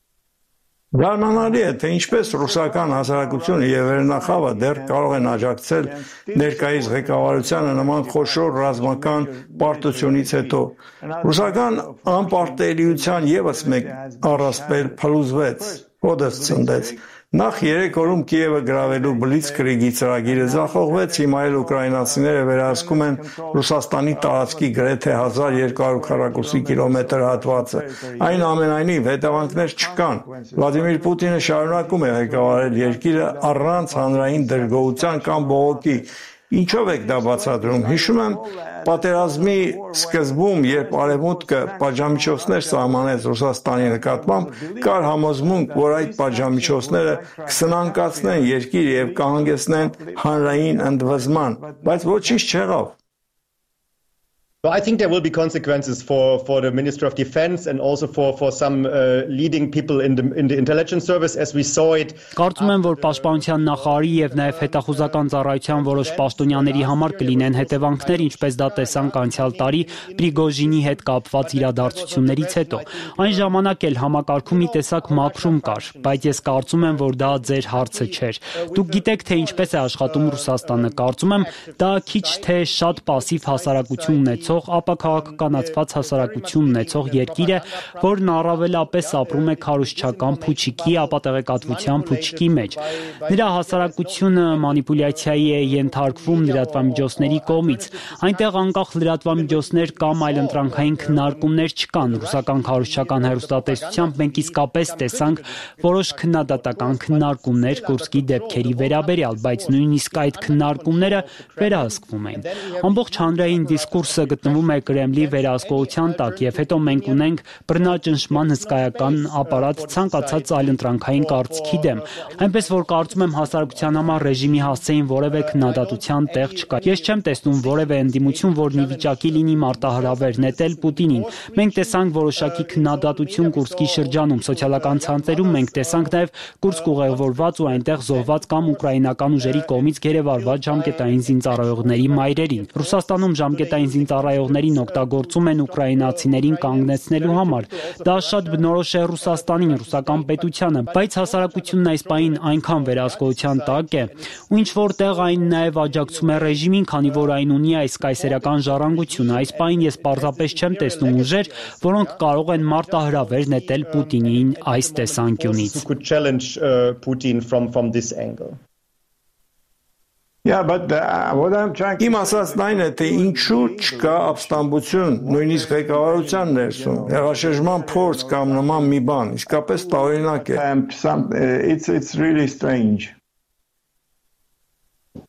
Զարմանալի է, թե ինչպես ռուսական հասարակությունը եւ վերնախավը դեռ կարող են աջակցել ներկայիս ղեկավարությանը նման խոշոր ռազմական պարտությունից հետո։ Ռուսական անպարտելիության եւս մեկ առասպել փլուզվեց, հոդս ցնդեց։ Նախ երեք օրում Կիևը գրավելու բլիցկրիգի ծրագիրը ձախողվեց, հիմա էլ ուկրաինացիները վերահսկում են Ռուսաստանի տարածքի գրեթե հազար երկու հարյուր քառակուսի կիլոմետր հատվածը։ Այնուամենայնիվ հետևանքներ չկան։ Վլադիմիր Պուտինը շարունակում է ղեկավարել երկիրը առանց հանրային դրգոհության կամ բողոքի։ Ինչով եք դա բացատրում։ Հիշում եմ պատերազմի սկզբում, երբ Արևմուտքը պատժամիջոցներ սահմանեց Ռուսաստանի նկատմամբ, կար համոզմունք, որ այդ պատժամիջոցները կսնանկացնեն երկիրը եւ կհանգեցնեն հանրային ընդվզման, բայց ոչինչ չեղավ։ Well, I think there will be consequences for, for the Minister of Defense and also for, for some uh, leading people in the, in the intelligence service as we saw it. Կարծում եմ, որ պաշտպանության նախարարի եւ նաեւ հետախուզական ծառայության որոշ պաշտոնյաների համար կլինեն հետևանքներ, ինչպես դա տեսանք անցյալ տարի Պրիգոժինի հետ կապված իրադարձություններից հետո։ Այն ժամանակ էլ համակարգում մի տեսակ մաքրում կար, բայց ես կարծում եմ, որ դա ձեր հարցը չէր։ Դուք գիտեք, թե ինչպես է աշխատում Ռուսաստանը։ Կարծում եմ, դա քիչ թե շատ пассив հասարակություն ունեցող ապա քաղաքականացված հասարակություն ունեցող երկիր է, որն առավելապես ապրում է քարոզչական փուչիկի, ապա տեղեկատվության փուչիկի մեջ։ Նրա հասարակությունը մանիպուլյացիայի է ենթարկվում լրատվամիջոցների կողմից։ Այնտեղ անկախ լրատվամիջոցներ կամ այլընտրանքային քննարկումներ չկան։ Ռուսական քարոզչական հեռուստատեսությամբ մենք իսկապես տեսանք որոշ քննադատական քննարկումներ Կուրսկի դեպքերի վերաբերյալ, բայց նույնիսկ այդ քննարկումները վերահսկվում էին։ Ամբողջ հանրային դիսկուրսը գտնվում է Կրեմլի վերահսկողության տակ եւ հետո մենք ունենք բռնաճնշման հսկայական ապարատ ցանկացած այլընտրանքային կարծիքի դեմ, այնպես որ կարծում եմ հասարակության համար ռեժիմի հասցեին որևէ քննադատության տեղ չկա։ Ես չեմ տեսնում որևէ ընդդիմություն, որն ի վիճակի լինի մարտահրավեր նետել Պուտինին։ Մենք տեսանք որոշակի քննադատություն Կուրսկի շրջանում, սոցիալական ցանցերում մենք տեսանք նաեւ Կուրսկ ուղևորված ու այնտեղ զոհված կամ ուկրաինական ուժերի կողմից գերեվարված ժամկետային զինծառայողների մայրերին։ Ռուսաստանում ժամկետային զինծառայողներին օգտագործում են ուկրաինացիներին կանգնեցնելու համար։ Դա շատ բնորոշ է Ռուսաստանին, ռուսական պետությանը, բայց հասարակությունն այս պահին այնքան վերահսկողության տակ է, ու ինչ որտեղ այն նաև աջակցում է ռեժիմին, քանի որ այն ունի այս կայսերական ժառանգությունը։ Այս պահին ես պարզապես չեմ տեսնում ուժեր, որոնք կարող են մարտահրավեր նետել Պուտինին այս տեսանկյունից։ Yeah, but uh, what I'm trying Իմ ասածն այն է, թե ինչու չկա ապստամբություն, նույնիսկ ղեկավարության ներսում, հեղաշրջման փորձ կամ նման մի բան, իսկապես տարօրինակ է։ It's it's really strange.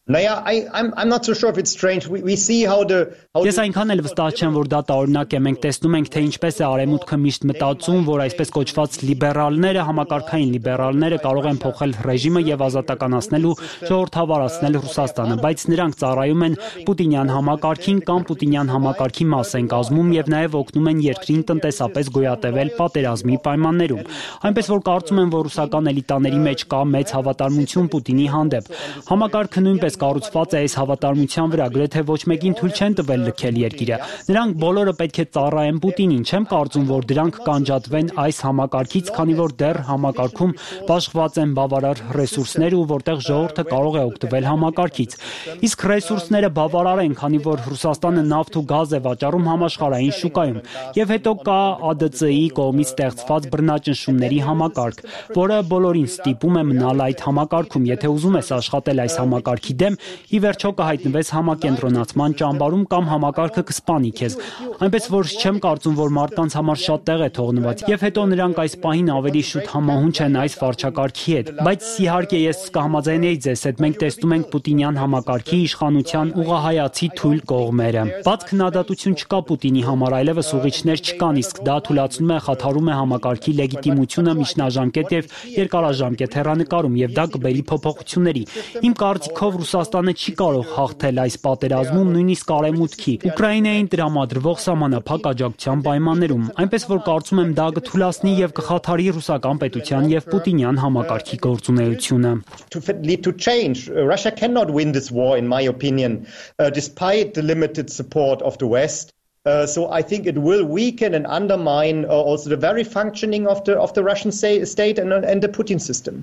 Naja, I, I'm, I'm not so sure if it's strange. We, we see how the... How Ես այնքան էլ վստահ չեմ, որ դա տարօրինակ է։ Մենք տեսնում ենք, թե ինչպես է արևմուտքը միշտ մտածում, որ այսպես կոչված լիբերալները, համակարգային լիբերալները կարող են փոխել ռեժիմը եւ ազատականացնել ու ժողովրդավարացնել Ռուսաստանը, բայց նրանք ծառայում են Պուտինյան համակարգին կամ Պուտինյան համակարգի մաս են կազմում եւ նաեւ օգնում են երկրին տնտեսապես գոյատևել պատերազմի պայմաններում։ Այնպես որ կարծում եմ, որ ռուսական էլիտաների մեջ կա մեծ հավատարմություն Պուտինի հանդեպ։ Համակարգը նույնպես կառուցված է այս հավատարմության վրա, գրեթե ոչ մեկին թույլ չեն տվել լքել երկիրը։ Նրանք բոլորը պետք է ծառայեն Պուտինին։ Չեմ կարծում, որ դրանք կանջատվեն այս համակարգից, քանի որ դեռ համակարգում բաշխված են բավարար ռեսուրսներ ու որտեղ ժողովուրդը կարող է օգտվել համակարգից։ Իսկ ռեսուրսները բավարար են, քանի որ Ռուսաստանը նավթ ու գազ է վաճառում համաշխարհային շուկայում։ Եվ հետո կա A D C-ի կողմից ստեղծված բռնաճնշումների համակարգ, որը բոլորին ստիպում է մնալ այդ համակարգում։ Եթե ուզում ես աշխատել այս համակարգի դեմ, ի վերջո կհայտնվես համակենտրոնացման ճամբարում կամ համակարգը կսպանի քեզ։ Այնպես որ չեմ կարծում, որ մարդկանց համար շատ տեղ է թողնված։ Եվ հետո նրանք այս պահին ավելի շուտ համահունչ են այս վարչակարգի հետ։ Բայց իհարկե ես կհամաձայնեի ձեզ հետ, մենք տեսնում ենք Պուտինյան համակարգի իշխանության ուղղահայացի թույլ կողմերը։ Բաց քննադատություն չկա Պուտինի համար, այլևս ուղիչներ չկան, իսկ դա թույլատնում է, խաթարում է համակարգի լեգիտիմությունը միջնաժամկետ եւ երկարաժամկետ հեռանկարում, եւ դա կբերի փոփոխությունների։ Իմ կարծիքով Ռուսաստանը չի կարող հաղթել այս պատերազմում նույնիսկ արևմուտքի Ուկրաինային տրամադրվող սահմանափակ աջակցության պայմաններում, այնպես որ կարծում եմ դա կթույլատնի եւ կխաթարի ռուսական պետության եւ Պուտինյան համակարգի գործունեությունը։ To lead to change. Russia cannot win this war, in my opinion, uh, despite the limited support of the West. Uh, so I think it will weaken and undermine uh, also the very functioning of the of the Russian say, state and, and the Putin system.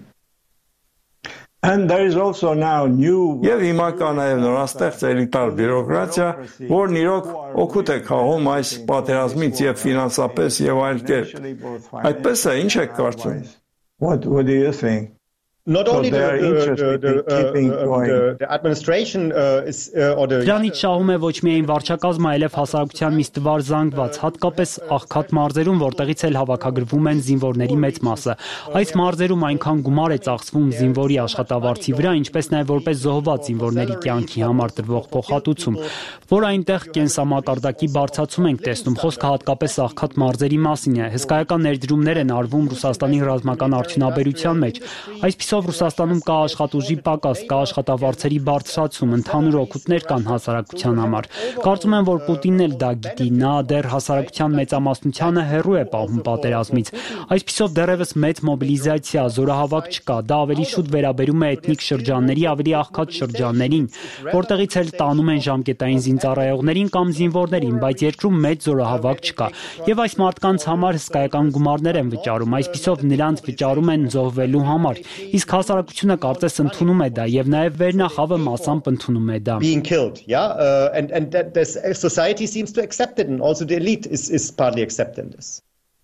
And there is also now new Եվ հիմա կա նաև նորաստեղծ էլիտար բյուրոկրատիա, որն իրոք օգուտ է քաղում այս պատերազմից եւ ֆինանսապես եւ այլ կերպ։ Այդպես է, ինչ եք կարծում։ What what do you think? Not only the, the, the, uh, the, the administration uh, is uh, or the Դրանից շահում է ոչ միայն վարչակազմը, այլև հասարակության մի ստվար զանգված, հատկապես աղքատ մարզերում, որտեղից էլ հավաքագրվում են զինվորների մեծ մասը։ Այս մարզերում այնքան գումար է ծախսվում զինվորի աշխատավարձի վրա, ինչպես նաև որպես զոհված զինվորների կյանքի համար տրվող փոխհատուցում, որ այնտեղ կենսամակարդակի բարձրացում ենք տեսնում, խոսքը հատկապես աղքատ մարզերի մասին է։ Հսկայական ներդրումներ են արվում Ռուսաստանի ռազմական արդյունաբերության մեջ։ Այսպես Ռուսաստանում կա աշխատուժի պակաս, կա աշխատավարձերի բարձրացում, ընդհանուր օգուտներ կան հասարակության համար։ Կարծում եմ, որ Պուտինն էլ դա գիտի, նա դեռ հասարակության մեծամասնությանը հեռու է պահում պատերազմից։ Այսպիսով դեռևս մեծ մոբիլիզացիա, զորահավաք չկա, դա ավելի շուտ վերաբերում է էթնիկ շրջանների ավելի աղքատ շրջաններին, որտեղից էլ տանում են ժամկետային զինծառայողներին կամ զինվորներին, բայց երկրում մեծ զորահավաք չկա։ Եվ այս մարդկանց համար հսկայական գումարներ են վճարում, այսպիսով նրանց վճարում են զոհվելու համար։ Իսկ հասարակությունը կարծես ընդունում է դա եւ նաեւ վերնախավը մասամբ ընդունում է դա being killed yeah uh, and and that this society seems to accept it and also the elite is is partly accepting this.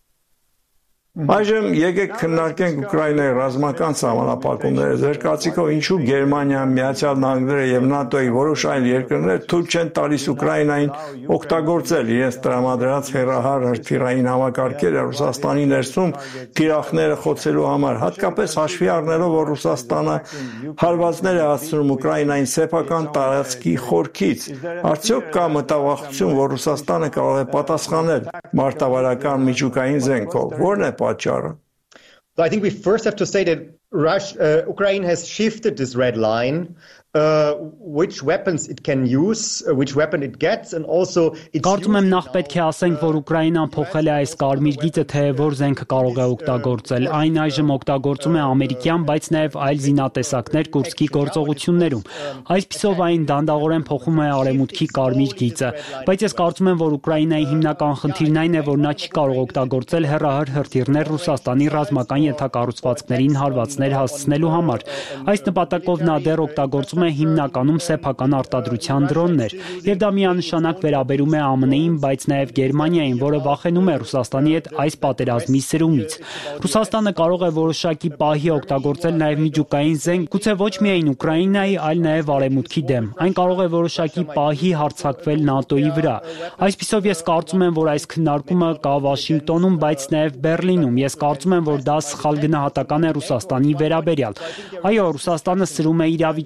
Այժմ եկեք քննարկենք Ուկրաինայի ռազմական սահմանափակումները։ Ձեր կարծիքով ինչու Գերմանիան, Միացյալ Նահանգները եւ ՆԱՏՕ-ի որոշ այլ երկրներ թույլ չեն տալիս Ուկրաինային օգտագործել իրենց տրամադրած հեռահար հրթիռային համակարգերը Ռուսաստանի ներսում թիրախները խոցելու համար, հատկապես հաշվի առնելով, որ Ռուսաստանը հարվածներ է հասցնում Ուկրաինային սեփական տարածքի խորքից։ Արդյոք կա մտավախություն, որ Ռուսաստանը կարող է պատասխանել մարտավարական միջուկային զենքով։ Որն է պատճառը? So I think we first have to say that Russia, uh, Ukraine has shifted this red line, uh, which weapons it can use, uh, which weapon it gets, and also it's Կարծում եմ նախ պետք է ասենք, որ Ուկրաինան փոխել է այս կարմիր գիծը, թե որ զենքը կարող է օգտագործել։ Այն այժմ օգտագործում է ամերիկյան, բայց նաև այլ զինատեսակներ Կուրսկի գործողություններում։ Այսպիսով այն դանդաղորեն փոխում է արևմուտքի կարմիր գիծը, բայց ես կարծում եմ, որ Ուկրաինայի հիմնական խնդիրն այն է, որ նա չի կարող օգտագործել հեռահար հրթիռներ Ռուսաստանի ռազմական ենթակառուցվածքներին հարվածներ հասցնելու համար։ Այս նպատակով նա դեռ օգտագործում է հիմնականում սեփական արտադրության դրոններ, եւ դա միանշանակ վերաբերում է ԱՄՆ-ին, բայց նաեւ Գերմանիային, որը վախենում է Ռուսաստանի հետ այս պատերազմի սրումից։ Ռուսաստանը կարող է որոշակի պահի օգտագործել նաեւ միջուկային զենք, գուցե ոչ միայն Ուկրաինայի, այլ նաեւ Արևմուտքի դեմ։ Այն կարող է որոշակի պահի հարձակվել ՆԱՏՕ-ի վրա։ Այսպիսով ես կարծում եմ, որ այս քննարկումը կա Վաշինգտոնում, բայց նաեւ Բեռլինում։ Ես կարծում եմ, որ դա սխալ գնահատական է Ռուսաստանի վերաբերյալ։ Այո, Ռուսաստանը սրում է իրավիճակը,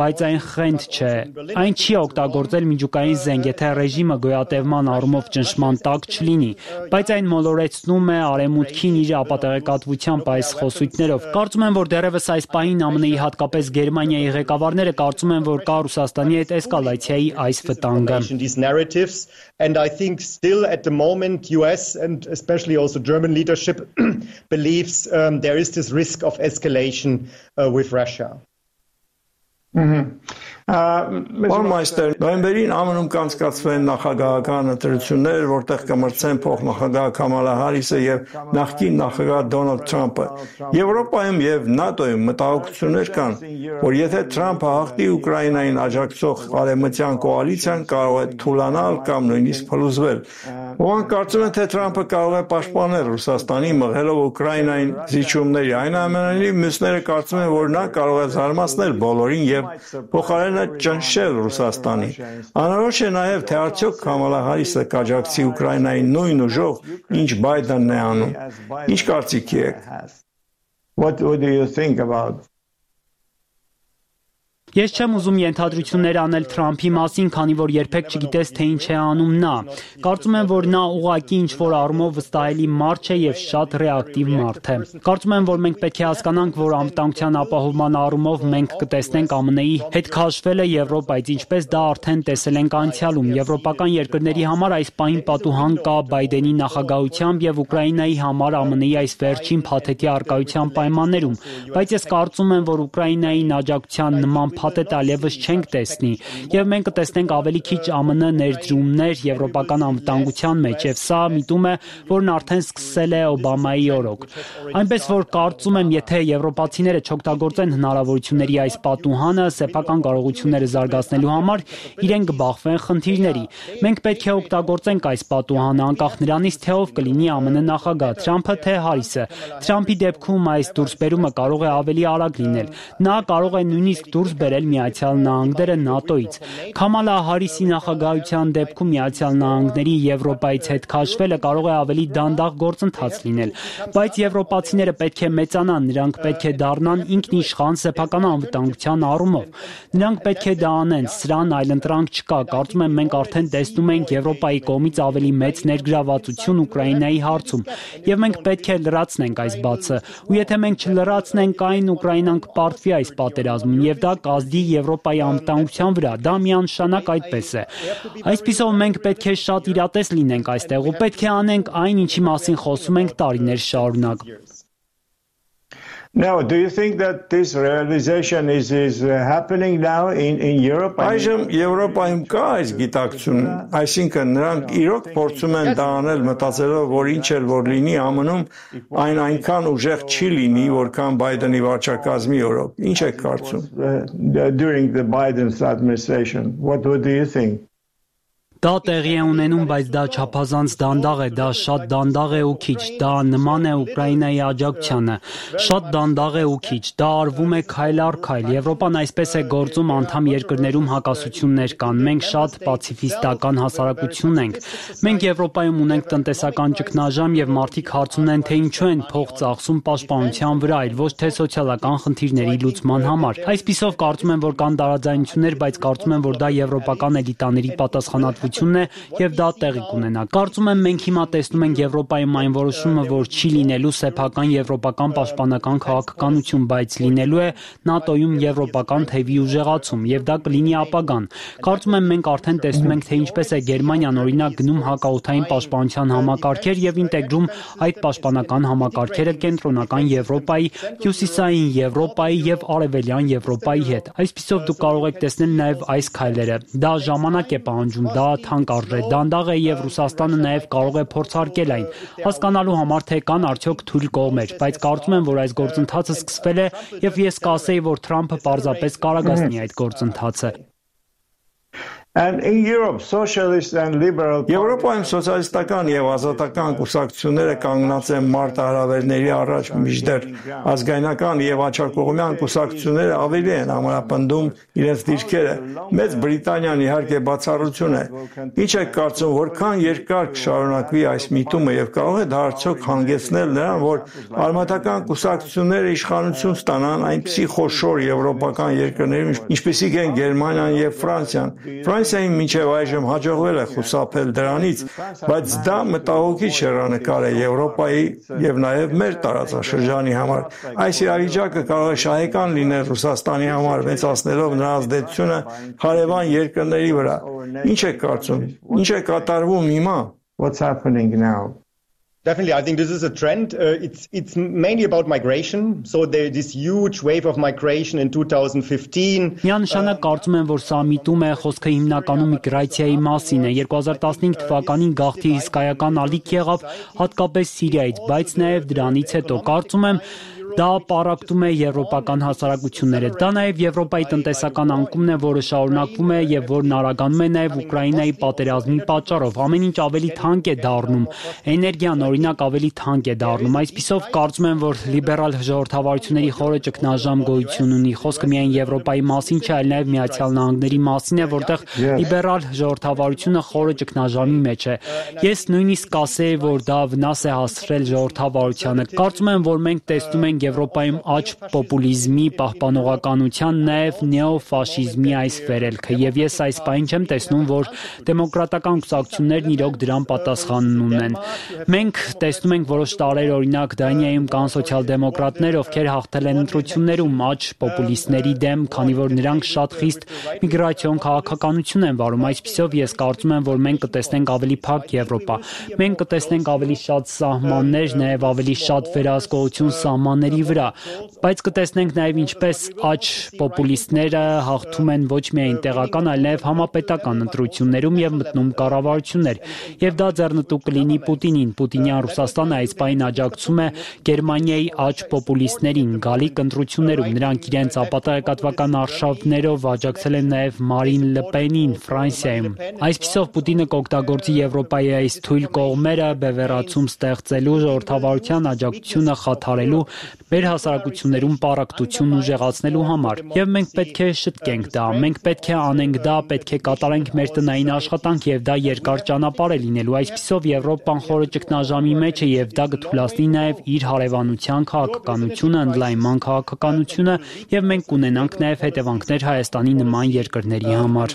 բայց այն խենթ չէ։ Այն չի օգտագործել միջուկային զենք, եթե ռեժիմը գոյատևման առումով ճնշման տակ չլինի, բայց այն մոլորեցնում է արևմուտքին իր ապատեղեկատվությամբ այս խոսույթներով։ Կարծում եմ, որ դեռևս այս պահին ԱՄՆ-ի, հատկապես Գերմանիայի ղեկավարները կարծում են, որ կա Ռուսաստանի հետ էսկալացիայի այս վտանգը։ And I think still at the moment U S and especially also German leadership believes um, there is this risk of escalation uh, with Russia. Mm-hmm. Պարմայստեր, նոյեմբերին ԱՄՆ-ում կանցկացվեն նախագահական ընտրություններ, որտեղ կմրցեն փոխնախագահ Քամալա Հարիսը եւ նախկին նախագահ Դոնալդ Թրամփը։ Եվրոպայում եւ ՆԱՏՕ-ում մտահոգություններ կան, որ եթե Թրամփը հաղթի Ուկրաինային աջակցող արևմտյան կոալիցիան, կարող է թուլանալ կամ նույնիսկ փլուզվել։ Ոմանք կարծում են, թե Թրամփը կարող է պաշտպանել Ռուսաստանի, մղելով Ուկրաինային զիջումների։ Այնուամենայնիվ, մյուսները կարծում են, որ նա կարող է զարմացնել բոլորին եւ փոխարենը ճնշել Ռուսաստանի։ Անորոշ է նաև, թե արդյոք Քամալա Հարիսը կաջակցի Ուկրաինային նույն ուժով, ինչ Բայդենն է անում։ Ինչ կարծիքի եք։ What do you think about? Ես չեմ ուզում ենթադրություններ անել Թրամփի մասին, քանի որ երբեք չգիտես, թե ինչ է անում նա։ Կարծում եմ, որ նա ուղղակի ինչ-որ առումով վստահելի մարդ է եւ շատ ռեակտիվ մարդ է։ Կարծում եմ, որ մենք պետք է հասկանանք, որ անվտանգության ապահովման առումով մենք կտեսնենք ԱՄՆ-ի հետ քաշվելը Եվրոպայից, ինչպես դա արդեն տեսել ենք անցյալում։ Եվրոպական երկրների համար այս պահին պատուհան կա Բայդենի նախագահությամբ եւ Ուկրաինայի համար ԱՄՆ-ի այս վերջին փաթեթի արկայության պայմաններում, բայց ես կարծում եմ, որ Ուկրաինային աջակցության նման փաթեթ այլևս չենք տեսնի, եւ մենք կտեսնենք ավելի քիչ ԱՄՆ ներդրումներ եվրոպական անվտանգության մեջ, եւ սա միտում է, որն արդեն սկսել է Օբամայի օրոք։ Այնպես որ կարծում եմ, եթե եվրոպացիները չօգտագործեն հնարավորությունների այս պատուհանը սեփական կարողությունները զարգացնելու համար, իրենք կբախվեն խնդիրների։ Մենք պետք է օգտագործենք այս պատուհանը, անկախ նրանից, թե ով կլինի ԱՄՆ նախագահ, Թրամփը թե Հարիսը։ Թրամփի դեպքում այս դուրսբերումը կարող է ավելի արագ լինել։ Նա կարող է նույնիսկ դուրս բերել Միացյալ Նահանգները ՆԱՏՕ-ից։ Քամալա Հարիսի նախագահության դեպքում Միացյալ Նահանգների Եվրոպայից հետ քաշվելը կարող է ավելի դանդաղ գործընթաց լինել, բայց եվրոպացիները պետք է մեծանան, նրանք պետք է դառնան ինքնիշխան սեփական անվտանգության առումով։ Նրանք պետք է դա անեն, սրան այլընտրանք չկա։ Կարծում եմ, մենք արդեն տեսնում ենք Եվրոպայի կողմից ավելի մեծ ներգրավվածություն Ուկրաինայի հարցում, եւ մենք պետք է լրացնենք այս բացը։ Ու եթե մենք չլրացնենք այն, Ուկրաինան կպարտվի այս պատերազմում, եւ դա կազդի Եվրոպայի անվտանգության վրա, դա միանշանակ այդպես է։ Այսպիսով մենք պետք է շատ իրատես լինենք այստեղ ու պետք է անենք այն, ինչի մասին խոսում ենք տարիներ շարունակ։ Now, do you think that this realization is is uh, happening now in in Europe? Այժմ Եվրոպայում կա այս գիտակցություն, այսինքն նրանք իրոք փորձում են դա անել մտածելով, որ ինչ էլ որ լինի ԱՄՆ-ում, այն այնքան ուժեղ չի լինի, որքան Բայդենի վարչակազմի օրոք։ Ինչ եք կարծում? During the Biden's administration, what do you think? Դա տեղի է ունենում, բայց դա չափազանց դանդաղ է, դա շատ դանդաղ է ու քիչ, դա նման է Ուկրաինայի աջակցությանը, շատ դանդաղ է ու քիչ, դա արվում է քայլ առ քայլ։ Եվրոպան այսպես է գործում, անդամ երկրներում հակասություններ կան, մենք շատ պացիֆիստական հասարակություն ենք։ Մենք Եվրոպայում ունենք տնտեսական ճգնաժամ եւ մարդիկ հարց ունեն, թե ինչու են փող ծախսում պաշտպանության վրա, այլ ոչ թե սոցիալական խնդիրների լուծման համար։ Այսպիսով կարծում եմ, որ կան տարաձայնություններ, բայց կարծում եմ, որ դա եվրոպական էլիտաների պատասխանատվություն է եւ դա տեղի կունենա։ Կարծում եմ մենք հիմա տեսնում ենք Եվրոպայում այն որոշումը, որ չի լինելու սեփական եվրոպական պաշտպանական քաղաքականություն, բայց լինելու է ՆԱՏՕ-ում եվրոպական թևի ուժեղացում եւ դա կլինի ապագան։ Կարծում եմ մենք արդեն տեսնում ենք, թե ինչպես է Գերմանիան օրինակ գնում հակաօդային պաշտպանության համակարգեր եւ ինտեգրում այդ պաշտպանական համակարգերը կենտրոնական Եվրոպայի, հյուսիսային Եվրոպայի եւ արևելյան Եվրոպայի հետ։ Այսպիսով դուք կարող եք տեսնել նաեւ այս քայլերը։ Դա ժամանակ է պահանջում, դա թանկ արժե, դանդաղ է եւ Ռուսաստանը նաեւ կարող է փորձարկել այն, հասկանալու համար թե կան արդյոք թույլ կողմեր, բայց կարծում եմ, որ այս գործընթացը սկսվել է եւ ես կասեի, որ Թրամփը պարզապես կարագացնի այդ գործընթացը։ And in Europe, socialist and liberal Եվրոպայում սոցիալիստական եւ ազատական կուսակցությունները կանգնած են մարտահրավերների առաջ մինչդեռ ազգայնական եւ աչակողմյան կուսակցությունները ավելի են ամրապնդում իրենց դիրքերը։ Մեծ Բրիտանիան իհարկե բացառություն է։ Ինչ եք կարծում, որքան երկար կշարունակվի այս միտումը եւ կարող է դա արդյոք հանգեցնել նրան, որ արմատական կուսակցությունները իշխանություն ստանան այնպիսի խոշոր եվրոպական երկրներում, ինչպիսիք են Գերմանիան եւ Ֆրանսիան։ Ֆրանսիային մինչև այժմ հաջողվել է խուսափել դրանից, բայց դա մտահոգիչ հեռանկար է Եվրոպայի եւ նաեւ մեր տարածաշրջանի համար։ Այս իրավիճակը կարող է շահեկան լինել Ռուսաստանի համար, մեծացնելով նրա ազդեցությունը հարևան երկրների վրա։ Ինչ եք կարծում, ինչ է կատարվում հիմա? What's happening now? Definitely, I think this is a trend. Uh, it's it's mainly about migration. So there this huge wave of migration in twenty fifteen. Միանշանակ կարծում եմ, որ սա միտում է խոսքը հիմնականում միգրացիայի մասին է։ երկու հազար տասնհինգ թվականին գաղթի հսկայական ալիք եղավ հատկապես Սիրիայից, բայց նաև դրանից հետո կարծում եմ դա պարակտում է եվրոպական հասարակությունները։ Դա նաև Եվրոպայի տնտեսական անկումն է, որը շարունակվում է եւ որն արագանում է նաև Ուկրաինայի պատերազմի պատճառով։ Ամեն ինչ ավելի թանկ է դառնում, էներգիան օրինակ ավելի թանկ է դառնում։ Այսպիսով կարծում եմ, որ լիբերալ ժողովրդավարությունների խորը ճգնաժամ գոյություն ունի։ Խոսքը միայն Եվրոպայի մասին չէ, այլ նաև Միացյալ Նահանգների մասին է, որտեղ լիբերալ ժողովրդավարությունը խորը ճգնաժամի մեջ է։ Ես նույնիսկ կասեի, որ դա վնաս է հասցրել ժողովրդավարությանը։ Կարծում եմ, որ մենք տեսնում ենք Եվրոպայում աճ պոպուլիզմի, պահպանողականության, նաև նեոֆաշիզմի այս վերելքը, եւ ես այս պահին չեմ տեսնում, որ դեմոկրատական կուսակցություններն իրոք դրան պատասխան ունեն։ Մենք տեսնում ենք որոշ տարեր, օրինակ Դանիայում կան սոցիալ-դեմոկրատներ, ովքեր հաղթել են ընտրություններում աճ պոպուլիստների դեմ, քանի որ նրանք շատ խիստ միգրացիոն քաղաքականություն են վարում։ Այսպիսով ես կարծում եմ, որ մենք կտեսնենք ավելի փակ Եվրոպա։ Մենք կտեսնենք ավելի շատ սահմաններ, նաև ավելի շատ վերահսկողություն սահմանների վրա, բայց կտեսնենք նաև ինչպես աճ պոպուլիստները հաղթում են ոչ միայն տեղական, այլ նաև համապետական ընտրություններում եւ մտնում կառավարություններ։ Եվ դա ձեռնտու կլինի Պուտինին։ Պուտինյան Ռուսաստանը այս պահին աջակցում է Գերմանիայի աճ պոպուլիստներին գալիք ընտրություններում։ Նրանք իրենց ապատակատվական արշավներով աջակցել են նաև Մարին Լպենին Ֆրանսիայում։ Այսպիսով Պուտինը կօգտագործի Եվրոպայի այս թույլ կողմերը բևեռացում ստեղծելու, ժողովրդավարության աջակցությունը խաթարելու, մեր հասարակություններում պառակտություն ուժեղացնելու համար։ Եվ մենք պետք է շտկենք դա, մենք պետք է անենք դա, պետք է կատարենք մեր տնային աշխատանք եւ դա երկար ճանապարհ է լինելու։ Այսպիսով Եվրոպան խորը ճգնաժամի մեջ է եւ դա կթույլատնի նաեւ իր հարևանության քաղաքականությունը, ընդլայնման քաղաքականությունը եւ մենք կունենանք նաեւ հետևանքներ Հայաստանի նման երկրների համար։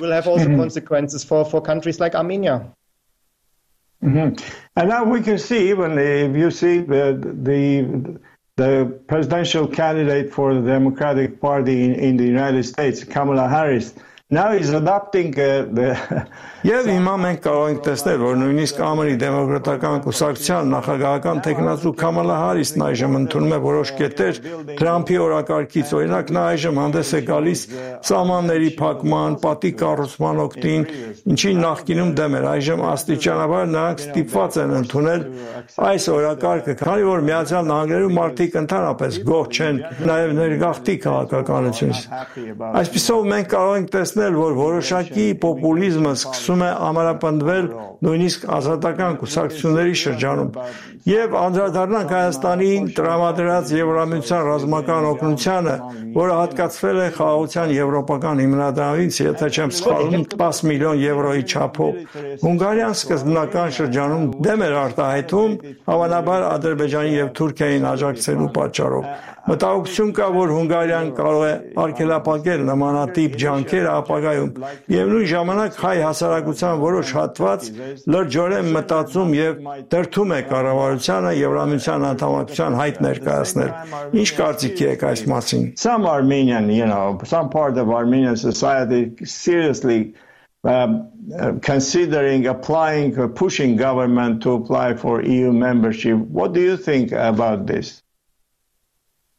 Mm-hmm. And now we can see, even if you see the, the the presidential candidate for the Democratic Party in, in the United States, Kamala Harris, now is adopting uh, the Եվ հիմա մենք կարող ենք տեսնել, որ նույնիսկ ԱՄՆ-ի դեմոկրատական կուսակցության նախագահական տեխնացու Կամալա Հարիսն այժմ ընդունում է որոշ կետեր Թրամփի օրակարգից, օրինակ նա այժմ հանդես է գալիս սահմանների փակման, պատի կառուցման օգտին, ինչին նախկինում դեմ էր, այժմ աստիճանաբար նրանք ստիպված են ընդունել այս օրակարգը, քանի որ Միացյալ Նահանգներում մարդիկ ընդհանրապես գոհ չեն նաև ներգաղթի քաղաքականությունից։ Այսպիսով մենք կարող ենք տեսնել, որ որոշակի պոպուլիզմը սկսում է ամրապնդվել նույնիսկ ազատական կուսակցությունների շրջանում եւ անդրադառնանք Հայաստանին տրամադրած Եվրամիության ռազմական օգնությանը, որը հատկացվել է խաղաղության եվրոպական հիմնադրամից, եթե չեմ սխալվում, տասը միլիոն եվրոյի չափով։ Հունգարիան սկզբնական շրջանում դեմ էր արտահայտվում, հավանաբար Ադրբեջանի եւ Թուրքիային աջակցելու պատճառով։ Մտահոգություն կա, որ Հունգարիան կարող է արգելափակել նմանատիպ ջանքեր ապագայում, եւ նույն ժամանակ հայ հասարակության որոշ հատված լրջորեն մտածում եւ դրդում է կառավարությանը Եվրամիության անդամակցության հայտ ներկայացնել։ Ինչ կարծիքի եք այս մասին? Some Armenian, you know, some part of Armenian society seriously Um, uh, considering applying, uh, pushing government to apply for E U membership. What do you think about this?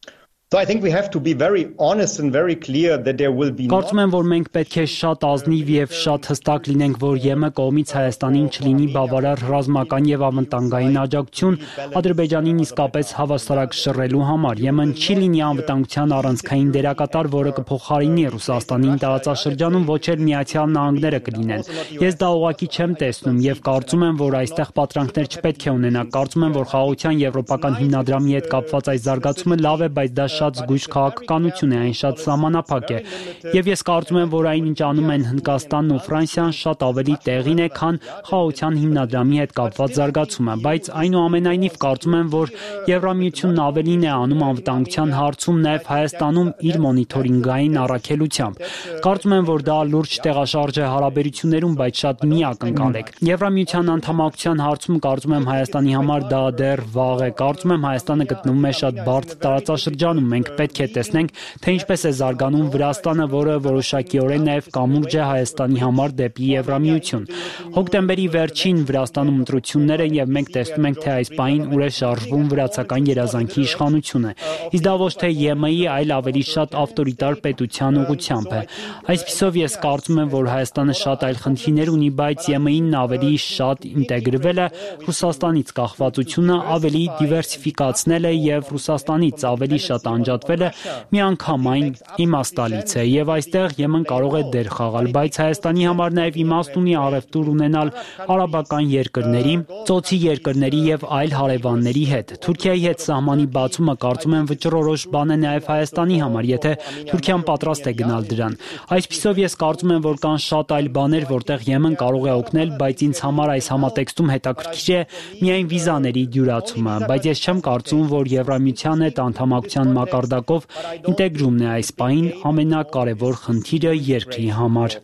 So I think we have to be very honest and very clear that there will be Կարծում եմ, որ մենք պետք է շատ ազնիվ եւ շատ հստակ լինենք, որ ԵՄ կողմից Հայաստանին չլինի բավարար ռազմական եւ անվտանգային աջակցություն Ադրբեջանին իսկապես հավասարակշռելու համար։ ԵՄ-ն չի լինի անվտանգության առանցքային դերակատար, որը կփոխարինի Ռուսաստանին տարածաշրջանում, ոչ էլ Միացյալ Նահանգները կլինեն։ Ես դա ուղղակի չեմ տեսնում եւ կարծում եմ, որ այստեղ պատրանքներ չպետք է ունենա։ Կարծում եմ, որ խաղաղության եվրոպական հիմնադրամի հետ կապված այս զարգացումը լավ է, բայց դա շատ զգույշ քաղաքականություն է, այն շատ սահմանափակ է։ Եվ ես կարծում եմ, որ այն ինչ անում են Հնդկաստանն ու Ֆրանսիան շատ ավելի տեղին է, քան խաղաղության հիմնադրամի հետ կապված զարգացումը, բայց այնուամենայնիվ կարծում եմ, որ Եվրամիությունն ավելին է անում անվտանգության հարցում, նաև Հայաստանում իր մոնիթորինգային առաքելությամբ։ Կարծում եմ, որ դա լուրջ տեղաշարժ է հարաբերություններում, բայց շատ մի ակնկալեք։ Եվրամիության անդամակցության հարցում կարծում եմ Հայաստանի համար դա դեռ վաղ է։ Կարծում եմ Հայաստանը գտնվում է շատ բարդ տարածաշրջանում։ Մենք պետք է տեսնենք, թե ինչպես է զարգանում Վրաստանը, որը որոշակիորեն նաև կամուրջ է Հայաստանի համար դեպի Եվրամիություն։ Հոկտեմբերի վերջին Վրաստանում ընտրություններ են եւ մենք տեսնում ենք, թե այս պահին ուր է շարժվում վրացական երազանքի իշխանությունը։ Իսկ դա ոչ թե ԵՄ-ի, այլ ավելի շատ ավտորիտար պետության ուղղությամբ է։ Այսպիսով ես կարծում եմ, որ Հայաստանը շատ այլ խնդիրներ ունի, բայց ԵՄ-ին ավելի շատ ինտեգրվել է, Ռուսաստանից կախվածությունը ավելի դիվերսիֆիկացնել է եւ Ռուսաստանից ավելի շատ անջատվել է միանգամայն իմաստալից է եւ այստեղ ԵՄ-ն կարող է դեր խաղալ, բայց Հայաստանի համար նաեւ իմաստ ունի առևտուր ունենալ արաբական երկրների, ծոցի երկրների եւ այլ հարևանների հետ։ Թուրքիայի հետ սահմանի բացումը կարծում եմ վճռորոշ բան է նաեւ Հայաստանի համար, եթե Թուրքիան պատրաստ է գնալ դրան։ Այսպիսով ես կարծում եմ, որ կան շատ այլ բաներ, որտեղ ԵՄ-ն կարող է օգնել, բայց ինձ համար այս համատեքստում հետաքրքիր է միայն վիզաների դյուրացումը, բայց ես չեմ կարծում, որ Եվրամիության հետ անդամակցության մակարդակով ինտեգրումն է այս պահին ամենակարևոր խնդիրը երկրի համար։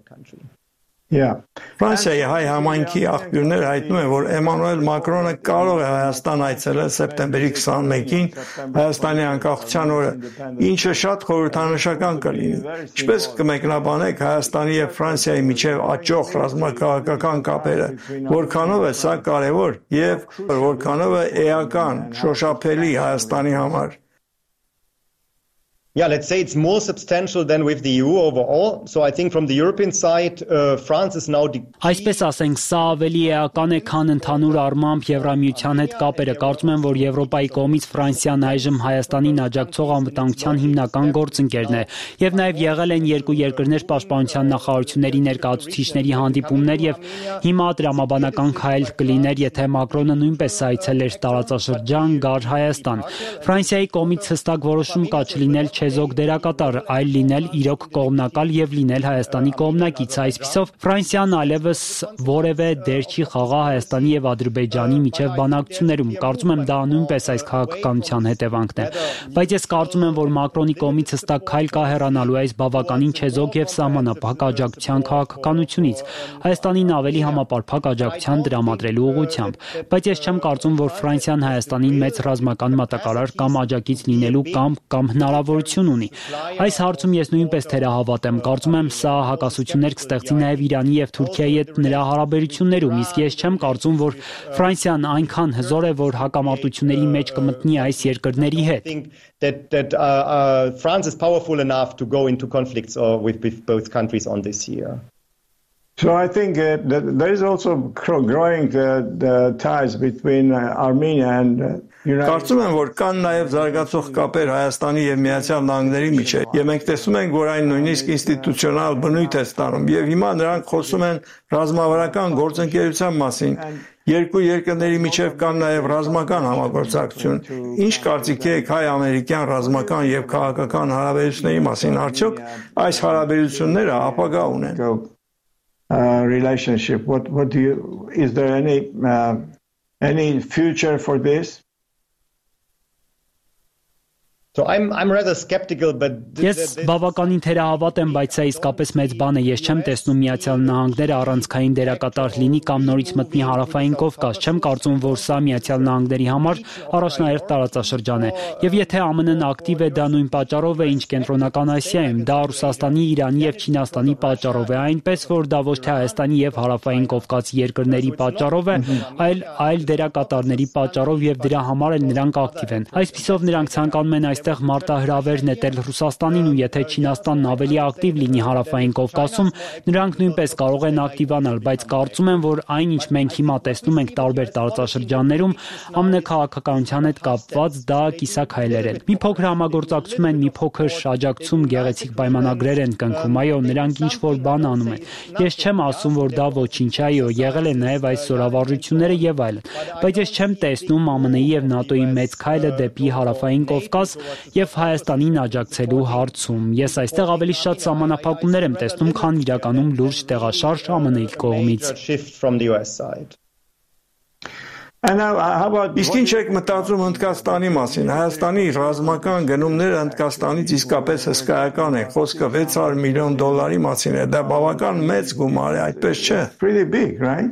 Yeah. Ֆրանսիայի հայ համայնքի աղբյուրները հայտնում են, որ Էմանուել Մակրոնը կարող է Հայաստան այցելել սեպտեմբերի քսաներկին Հայաստանի անկախության օրը, ինչը շատ խորհրդանշական կլինի։ Ինչպես կմեկնաբանեք Հայաստանի եւ Ֆրանսիայի միջև աճող ռազմաքաղաքական կապերը, որքանով է սա կարևոր եւ որքանով է էական, շոշափելի Հայաստանի համար։ Yeah, let's say it's more substantial than with the E U overall. So I think from the European side, uh, France is now... Այսպես ասենք, սա ավելի էական է, քան ընդհանուր առմամբ Եվրամիության հետ կապերը։ Կարծում եմ, որ Եվրոպայի կողմից Ֆրանսիան այժմ Հայաստանին աջակցող անվտանգության հիմնական գործընկերն է։ Եվ նաև եղել են երկու երկրներ պաշտպանության նախարարությունների ներկայացուցիչների հանդիպումներ եւ հիմա տրամաբանական քայլ կլիներ, եթե Մակրոնը նույնպես այցելեր տարածաշրջան, գար Հայաստան։ Ֆրանսիայի կողմից հստակ որոշում կա չլինել չեզոք դերակատար, այլ լինել իրոք կողմնակալ եւ լինել Հայաստանի կողմնակից։ Այսպիսով Ֆրանսիան այլևս որևէ դեր չի խաղա Հայաստանի եւ Ադրբեջանի միջև բանակցություններում։ Կարծում եմ դա նույնպես այս քաղաքականության հետևանքն է։ Բայց ես կարծում եմ, որ Մակրոնի կողմից հստակ քայլ կա հեռանալու այս բավականին չեզոք եւ սահմանափակ աջակցության քաղաքականությունից, Հայաստանին ավելի համապարփակ աջակցության տրամադրելու ուղղությամբ։ Բայց ես չեմ կարծում, որ Ֆրանսիան Հայաստանին մեծ ռազմական մատակարար կամ աջակից լինելու կամ կամ հնարավորություն ունի։ Այս հարցում ես նույնպես թերահավատ եմ։ Կարծում եմ սա հակասություններ կստեղծի նաև Իրանի եւ Թուրքիայի հետ նրա հարաբերություններում, իսկ ես չեմ կարծում, որ Ֆրանսիան այնքան հզոր է, որ հակամարտությունների մեջ կմտնի այս երկրների հետ։ That that uh, uh, France is powerful enough to go into conflicts or with, with both countries on this year. So I think uh, that there is also growing uh, the ties between uh, Armenia and uh, Կարծում եմ, որ կան նաև զարգացող կապեր Հայաստանի եւ Միացյալ Նահանգների միջեւ, եւ մենք տեսնում ենք, որ այն նույնիսկ ինստիտուցիոնալ բնույթ է ստանում, եւ հիմա նրանք խոսում են ռազմավարական գործընկերության մասին։ Երկու երկրների միջև կան նաև ռազմական համագործակցություն։ Ինչ կարծիք եք հայ-ամերիկյան ռազմական եւ քաղաքական հարաբերությունների մասին, արդյոք այս հարաբերությունները ապագա ունեն։ Uh, relationship. What what do you? Is there any uh, any future for this? So I'm I'm rather skeptical, but Ես բավականին թերահավատ եմ, բայց սա իսկապես մեծ բան է։ Ես չեմ տեսնում Միացյալ Նահանգները առանցքային դերակատար լինի կամ նորից մտնի հարավային Կովկաս։ Չեմ կարծում, որ սա Միացյալ Նահանգների համար առաջնահերթ տարածաշրջան է։ Եվ եթե ԱՄՆ-ն ակտիվ է, դա նույն պատճառով է, ինչ Կենտրոնական Ասիայում, դա Ռուսաստանի, Իրանի եւ Չինաստանի պատճառով է, այնպես որ դա ոչ թե Հայաստանի եւ հարավային Կովկասի երկրների պատճառով է, այլ այլ դերակատարների պատճառով եւ դրա համար էլ նրանք ակտիվ են։ Այսպիսով նրանք ցանկանում են այս այստեղ մարտահրավեր նետել Ռուսաստանին ու եթե Չինաստանն ավելի ակտիվ լինի հարավային Կովկասում, նրանք նույնպես կարող են ակտիվանալ, բայց կարծում եմ, որ այն, ինչ մենք հիմա տեսնում ենք տարբեր տարածաշրջաններում, ամենաքաղաքականության հետ կապված դա կիսաքայլեր են։ Մի փոքր համագործակցում են, մի փոքր աջակցում, գեղեցիկ պայմանագրեր են կնքում, այո, նրանք ինչ-որ բան անում են։ Ես չեմ ասում, որ դա ոչինչ է, այո, եղել են նաև այս զորավարժությունները եւ այլն, բայց ես չեմ տեսնում ԱՄՆ -ի եւ ՆԱՏՕ-ի մեծ քայլը դեպի հարավային Կովկաս եւ Հայաստանին աջակցելու հարցում։ Ես այստեղ ավելի շատ սահմանափակումներ եմ տեսնում, քան իրականում լուրջ տեղաշարժ ԱՄՆ-ի կողմից։ Իսկ ինչ եք մտածում Հնդկաստանի մասին։ Հայաստանի ռազմական գնումները Հնդկաստանից իսկապես հսկայական են։ Խոսքը վեց հարյուր միլիոն դոլարի մասին է։ Դա բավական մեծ գումար է, այդպես չէ։ Pretty big, right?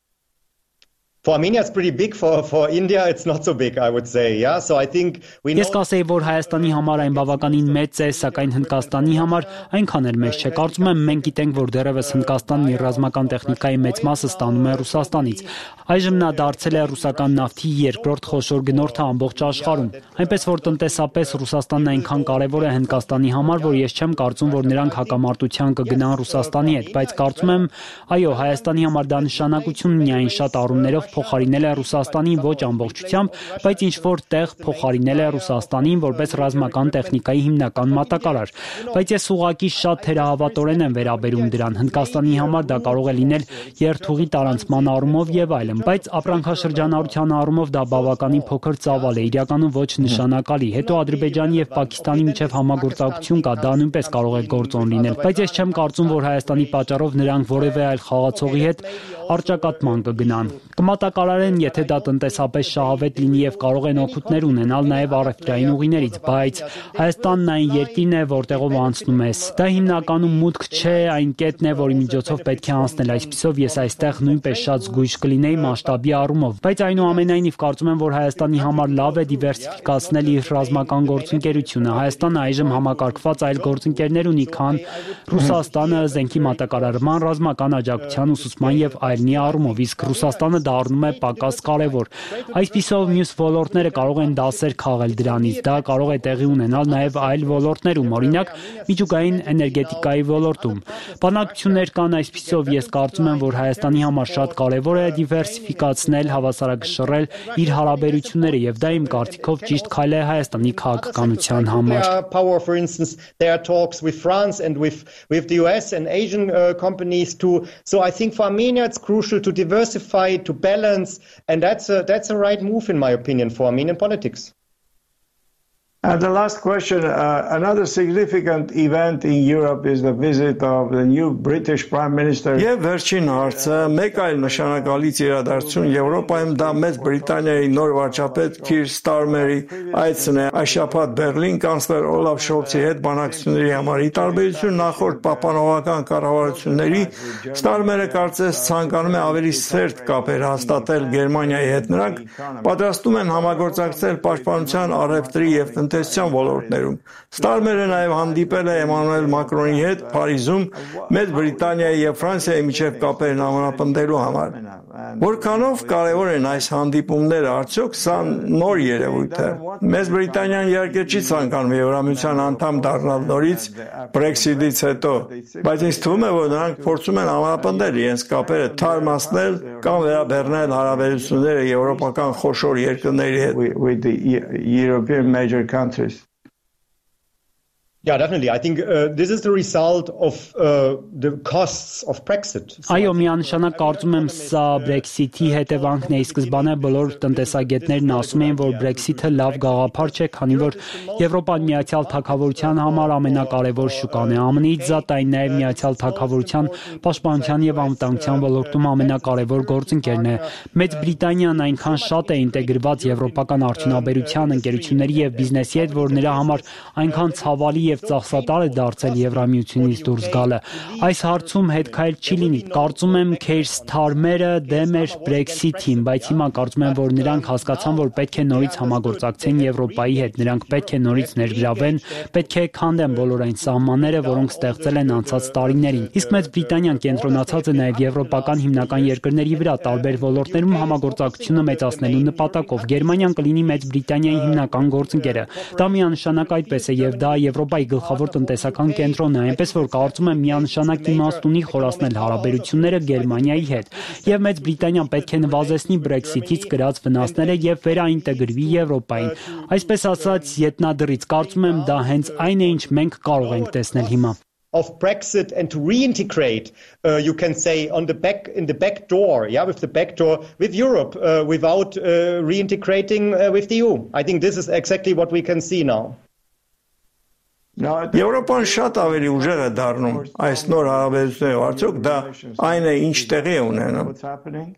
For Armenia it's pretty big, for for India it's not so big, I would say. Yeah, so I think we know. Ես կասեի, որ Հայաստանի համար այն բավականին մեծ է, սակայն Հնդկաստանի համար այնքան էլ մեծ չէ։ Կարծում եմ մենք գիտենք, որ դեռևս Հնդկաստանն իր ռազմական տեխնիկայի մեծ մասը ստանում է Ռուսաստանից։ Այժմ նա դարձել է ռուսական նավթի երկրորդ խոշոր գնորդը ամբողջ աշխարհում։ Այնպես որ տնտեսապես Ռուսաստանն այնքան կարևոր է Հնդկաստանի համար, որ ես չեմ կարծում, որ նրանք հակամարտության կգնան Ռուսաստանի հետ, բայց կարծում եմ, այո, Հայաստանի համար դա նշանակություն ունի այն շատ առումներով փոխարինել է Ռուսաստանին ոչ ամբողջությամբ, բայց ինչ որ տեղ փոխարինել է Ռուսաստանին որպես ռազմական տեխնիկայի հիմնական մատակարար։ Բայց ես ուղղակի շատ թերահավատորեն եմ վերաբերում դրան։ Հնդկաստանի համար դա կարող է լինել երթուղի տարանցման առումով եւ այլն, բայց ապրանքաշրջանառության առումով դա բավականին փոքր ծավալ է, իրականում ոչ նշանակալի։ Հետո Ադրբեջանի եւ Պակիստանի միջև համագործակցություն կա, դա նույնպես կարող է գործոն լինել, բայց ես չեմ կարծում, որ Հայաստանի պատճառով նրանք որևէ այլ խաղացողի հետ առճակատման կգնան։ Կմատակարարեն, եթե դա տնտեսապես շահավետ լինի եւ կարող են օգուտներ ունենալ նաեւ առևտրային ուղիներից, բայց Հայաստանն այն երկիրն է, որտեղով անցնում ես։ Դա հիմնականում մուտք չէ, այն կետն է, որի միջոցով պետք է անցնել, այսպիսով ես այստեղ նույնպես շատ զգույշ կլինեի մասշտաբի առումով, բայց այնուամենայնիվ կարծում եմ, որ Հայաստանի համար լավ է դիվերսիֆիկացնել իր ռազմական գործընկերությունը։ Հայաստանը այժմ համակարգված այլ գործընկերներ ունի, քան Ռուսաստանը զենքի մատակարարման, ռազմական աջակցության, ուսուցման եւ այլնի առումով, իսկ Ռուսաստանը դառնում է պակաս կարևոր։ Այսպիսով մյուս ոլորտները կարող են դասեր քաղել դրանից։ Դա կարող է տեղի ունենալ նաև այլ ոլորտներում, օրինակ միջուկային էներգետիկայի ոլորտում։ Բանակցություններ կան այսպիսով, ես կարծում եմ, որ Հայաստանի համար շատ կարևոր է դիվերսիֆիկացնել, հավասարակշռել իր հարաբերությունները եւ դա իմ կարծիքով ճիշտ քայլ է Հայաստանի քաղաքականության համար։ For instance, there are talks with France and with with the U S and Asian uh, companies too. So I think for Armenia it's crucial to diversify, to balance, and that's a that's a right move in my opinion for Armenian politics. And the last question, uh, another significant event in Europe is the visit of the new British Prime Minister. Եվ վերջին հարցը, մեկ այլ նշանակալից իրադարձություն Եվրոպայում դա Մեծ Բրիտանիայի նոր վարչապետ Քիր Ստարմերի այցն է այս շաբաթ Բերլին կանցլեր Օլաֆ Շոլցի հետ բանակցությունների համար։ Ի տարբերություն նախորդ պահպանողական կառավարությունների, Ստարմերը կարծես ցանկանում է ավելի սերտ կապեր հաստատել Գերմանիայի հետ։ Նրանք պատրաստում են համագործակցել պաշտպանության, առևտրի եւ տնտեսության ոլորտներում։ Ստարմերը նաև հանդիպել է Էմանուել Մակրոնի հետ Փարիզում Մեծ Բրիտանիայի եւ Ֆրանսիայի միջև կապերն ամրապնդելու համար։ Որքանով կարևոր են այս հանդիպումները, արդյոք սա նոր երևույթ է։ Մեծ Բրիտանիան իհարկե չի ցանկանում Եվրամիության անդամ դառնալ նորից Brexit-ից հետո, բայց ինձ թվում է, որ նրանք փորձում են ամրապնդել իրենց կապերը, թարմացնել կամ վերաբեռնել հարաբերությունները եվրոպական խոշոր երկրների հետ with the European major countries. Yeah, definitely. I think uh, this is the result of uh, the costs of Brexit. Այո, միանշանակ կարծում եմ սա Brexit-ի հետևանքն է։ Ի սկզբանե բոլոր տնտեսագետներն ասում էին, որ Brexit-ը լավ գաղափար չէ, քանի որ Եվրոպան Միացյալ Թագավորության համար ամենակարևոր շուկան է։ ԱՄՆ-ից զատ այն նաև Միացյալ Թագավորության պաշտպանության եւ անվտանգության ոլորտում ամենակարևոր գործընկերն է։ Մեծ Բրիտանիան այնքան շատ է ինտեգրված եվրոպական արդյունաբերության ընկերությունների եւ բիզնեսի հետ, որ նրա համար այնքան ցավալի եւ ծախսատար է դարձել Եվրամիությունից դուրս գալը։ Այս հարցում հետ քայլ չի լինի։ Կարծում եմ Քեյր Սթարմերը դեմ էր Brexit-ին, բայց հիմա կարծում եմ, որ նրանք հասկացան, որ պետք է նորից համագործակցեն Եվրոպայի հետ, նրանք պետք է նորից ներգրավեն, պետք է քանդեն բոլոր այն սահմանները, որոնք ստեղծել են անցած տարիներին։ Իսկ Մեծ Բրիտանիան կենտրոնացած է նաև եվրոպական հիմնական երկրների վրա, տարբեր ոլորտներում համագործակցությունը մեծացնելու նպատակով։ Գերմանիան կլինի Մեծ Բրիտանիայի հիմնական գործընկերը։ Դա միանշանակ այդպես է եւ դա Եվրոպայի գլխավոր տնտեսական կենտրոնն է, այնպես որ կարծում եմ միանշանակ իմաստ ունի խորացնել հարաբերությունները Գերմանիայի հետ։ Եվ Մեծ Բրիտանիան պետք է նվազեցնի Brexit-ից կրած վնասները եւ վերաինտեգրվի Եվրոպային։ Այսպես ասած, ետնադրից կարծում եմ դա հենց այն է, ինչ մենք կարող ենք տեսնել հիմա։ Of Brexit and to reintegrate, uh, you can say, on the back in the back door, yeah, with the back door with Europe, uh, without uh, reintegrating uh, with the E U. I think this is exactly what we can see now. Եվրոպան շատ ավելի ուժեղ է դառնում այս նոր հարաբերություններով, արդյոք դա այն է, ինչ տեղի է ունենում։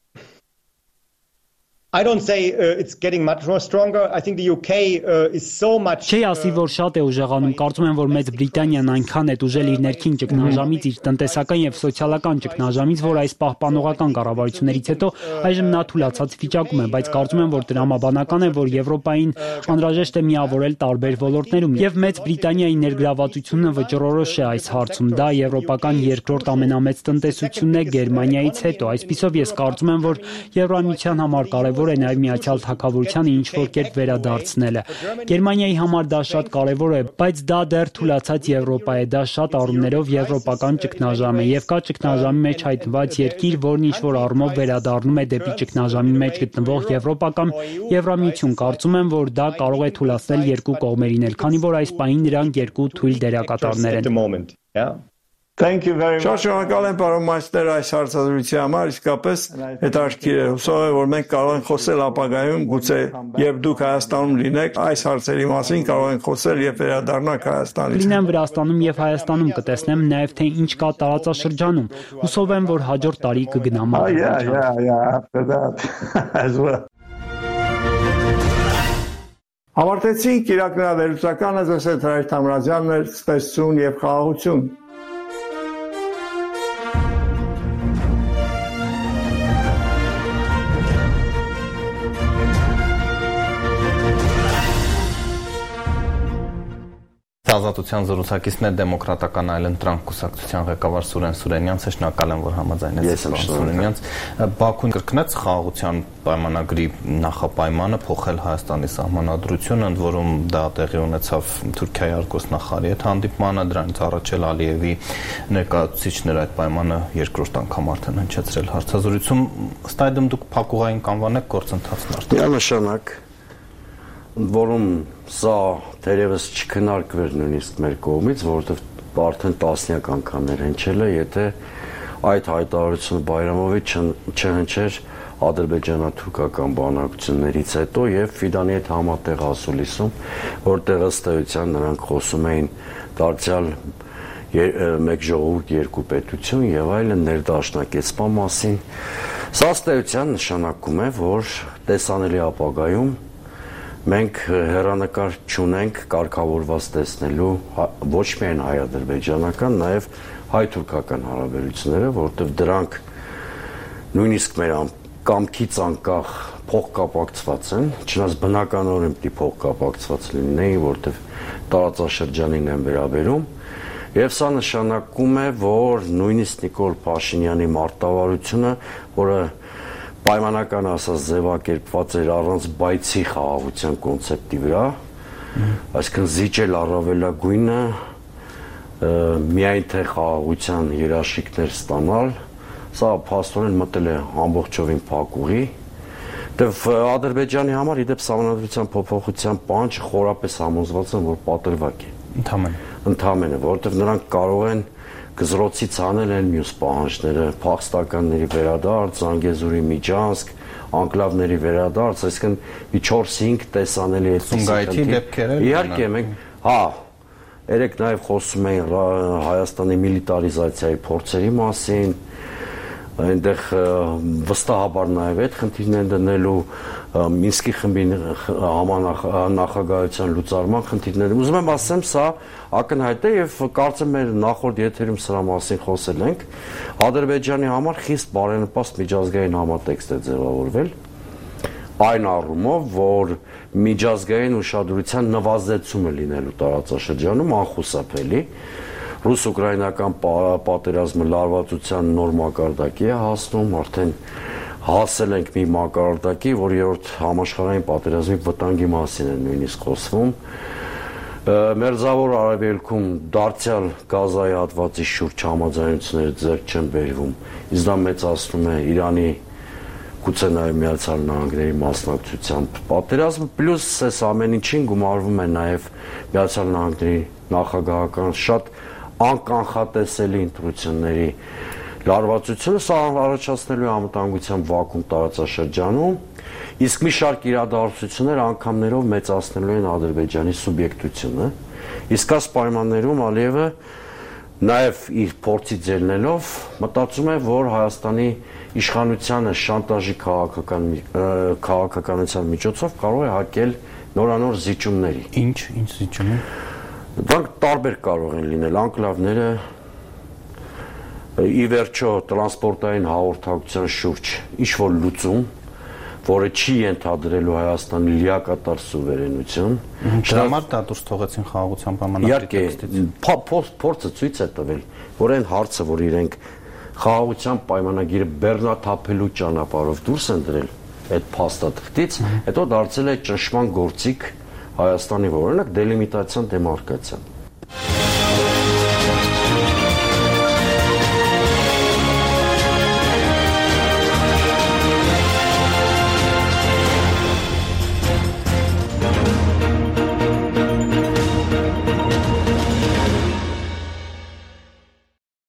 I don't say uh, it's getting much more stronger. I think the U K uh, is so much. Չի ասի, որ շատ է ուժեղանում, կարծում եմ, որ Մեծ Բրիտանիան այնքան է ուժել իր ներքին ճգնաժամից, իր տնտեսական եւ սոցիալական ճգնաժամից, որ այս պահպանողական կառավարություններից հետո այժմ նա թուլացած վիճակում է, բայց կարծում եմ, որ տրամաբանական է, որ Եվրոպային անհրաժեշտ է միավորել տարբեր ոլորտներում եւ Մեծ Բրիտանիայի ներգրավվածությունը վճռորոշ է այս հարցում։ Դա եվրոպական երկրորդ ամենամեծ տնտեսությունն է Գերմանիայից հետո։ Այսպիսով ես կարծում եմ, որ Եվրամիության համար կարևոր է նաև Միացյալ Թագավորությանը ինչ որ կերպ վերադարձնելը։ Գերմանիայի համար դա շատ կարևոր է, բայց դա դեռ թուլացած Եվրոպա է, դա շատ առումներով եվրոպական ճգնաժամ է եւ կա ճգնաժամի մեջ հայտնված երկիր, որն ինչ որ առումով վերադառնում է դեպի ճգնաժամի մեջ գտնվող Եվրոպական Եվրամիություն։ Կարծում եմ, որ դա կարող է թուլացնել երկու կողմերին էլ, քանի որ այս պահին նրանք երկու թույլ դերակատարներ են։ Thank you very much. Շատ շնորհակալ եմ պարոն Մայստեր այս հարցազրույցի համար, իսկապես հետաքրքիր է։ Հուսով եմ, որ մենք կարող ենք խոսել ապագայում, գուցե երբ դուք Հայաստանում լինեք, այս հարցերի մասին կարող ենք խոսել եւ վերադառնալ Հայաստանից։ Լինեմ Վրաստանում եւ Հայաստանում կտեսնեմ նաեւ թե ինչ կա տարածաշրջանում։ Հուսով եմ, որ հաջորդ տարի կգնամ։ Yeah, yeah, yeah, after that as well. Ավարտեցինք իրականավերուցականը, ձեզ հետ Հրայր Թամրազյանն էր, ստեսություն եւ խաղաղություն։ Ազատության զրուցակիցն է դեմոկրատական այլընտրանք կուսակցության ղեկավար Սուրեն Սուրենյանցը, շնորհակալ եմ, որ համաձայնեցիք Սուրենյանց։ Բաքուն կրկնեց խաղաղության պայմանագրի նախապայմանը փոխել Հայաստանի սահմանադրությունը, ընդ որում դա տեղի ունեցավ Թուրքիայի արտգործնախարարի հետ հանդիպմանը, դրանից առաջ էլ Ալիևի ներկայացուցիչները այդ պայմանը երկրորդ անգամ արդեն հնչեցրել հարցազրույցում։ Ըստ այդմ դուք փակուղային կանվանեք գործընթացն արդեն։ Միանշանակ, որում սա դերևս չքննարկվեր նույնիսկ մեր կողմից, որովհետև արդեն տասնյակ անգամներ հնչել է, եթե այդ հայտարարությունը Բայրամովի չհնչեր ադրբեջանա-թուրքական բանակցություններից հետո եւ Ֆիդանի հետ համատեղ ասուլիսում, որտեղ ըստ էության նրանք խոսում էին դարձյալ մեկ ժողովուրդ երկու պետություն եւ այլն ներդաշնակեցման մասին։ Սա ըստ էության նշանակում է, որ տեսանելի ապագայում մենք հեռանկար չունենք կարգավորված տեսնելու ոչ միայն հայ-ադրբեջանական, նաև հայ-թուրքական հարաբերությունները, որովհետև դրանք նույնիսկ մեր կամքից անկախ փոխկապակցված են, չնայած բնականորեն պիտի փոխկապակցված լինեին, որովհետև տարածաշրջանին են վերաբերում, եւ սա նշանակում է, որ նույնիսկ Նիկոլ Փաշինյանի մարտավարությունը, որը պայմանական ասած ձևակերպված էր առանց բայցի խաղաղության կոնցեպտի վրա, այսինքն զիջել առավելագույնը միայն թե խաղաղության երաշխիքներ ստանալ, սա փաստորեն մտել է ամբողջովին փակուղի, դեպ Ադրբեջանի համար իդեպ սահմանադրության փոփոխության պահանջը խորապես համոզված եմ, որ պատրվակ է։ Ընդհանրապես, ընդհանրապես, որովհետև նրանք կարող են գզրոցից անել են մյուս պահանջները, փախստականների վերադարձ, Զանգեզուրի միջանցք, անկլավների վերադարձ, այսինքն մի չորս-հինգ տեսանելի է Սումգայիթի դեպքերը։ Իհարկե, մենք, հա, երեք նաև խոսում էին Հայաստանի միլիտարիզացիայի փորձերի մասին, այնտեղ վստահաբար նաև այդ խնդիրներն դնելու Մինսկի խմբի համանախագահության լուծարման խնդիրները։ Ուզում եմ ասեմ, սա ակնհայտ է եւ կարծեմ մեր նախորդ եթերում սրա մասին խոսել ենք։ Ադրբեջանի համար խիստ բարենպաստ միջազգային համատեքստ է ձևավորվել այն առումով, որ միջազգային ուշադրության նվազեցումը լինելու տարածաշրջանում անխուսափելի ռուս-ուկրաինական պատերազմը լարվածության նոր մակարդակի է հասնում, արդեն հասել ենք մի մակարդակի, որ երրորդ համաշխարհային պատերազմի վտանգի մասին է նույնիսկ խոսվում։ Մերձավոր Արևելքում դարձյալ Գազայի հատվածի շուրջ համաձայնությունները ձեռք չեն բերվում, իսկ դա մեծացնում է Իրանի գուցե նաև Միացյալ Նահանգների մասնակցությամբ պատերազմը, պլյուս այս ամեն ինչին գումարվում է նաև Միացյալ Նահանգների նախագահական շատ անկանխատեսելի ընտրությունների լարվածությունը, սա առաջացնելու է անվտանգության վակուում տարածաշրջանում, իսկ մի շարք իրադարձություններ անգամներով մեծացնելու են Ադրբեջանի սուբյեկտությունը, իսկ այս պայմաններում Ալիևը նաև իր փորձից ելնելով մտածում է, որ Հայաստանի իշխանությանը շանտաժի քաղաքական քաղաքականության միջոցով կարող է հակել նորանոր զիջումների։ Ինչ, ինչ զիջումներ։ Դրանք տարբեր կարող են լինել, անկլավները ի վերջո տրանսպորտային հաղորդակցության շուրջ ինչ-որ լուծում, որը չի ենթադրելու Հայաստանի լիակատար սուվերենություն։ Դրա համար դա դուրս թողեցին խաղաղության պայմանագրի տեքստից։ Փորձը ցույց է տվել, որ այն հարցը, որ իրենք խաղաղության պայմանագիրը բեռնաթափելու ճանապարհով դուրս են դրել այդ փաստաթղթից, հետո դարձել է ճնշման գործիք Հայաստանի, որ օրինակ դելիմիտացիան, դեմարկացիան։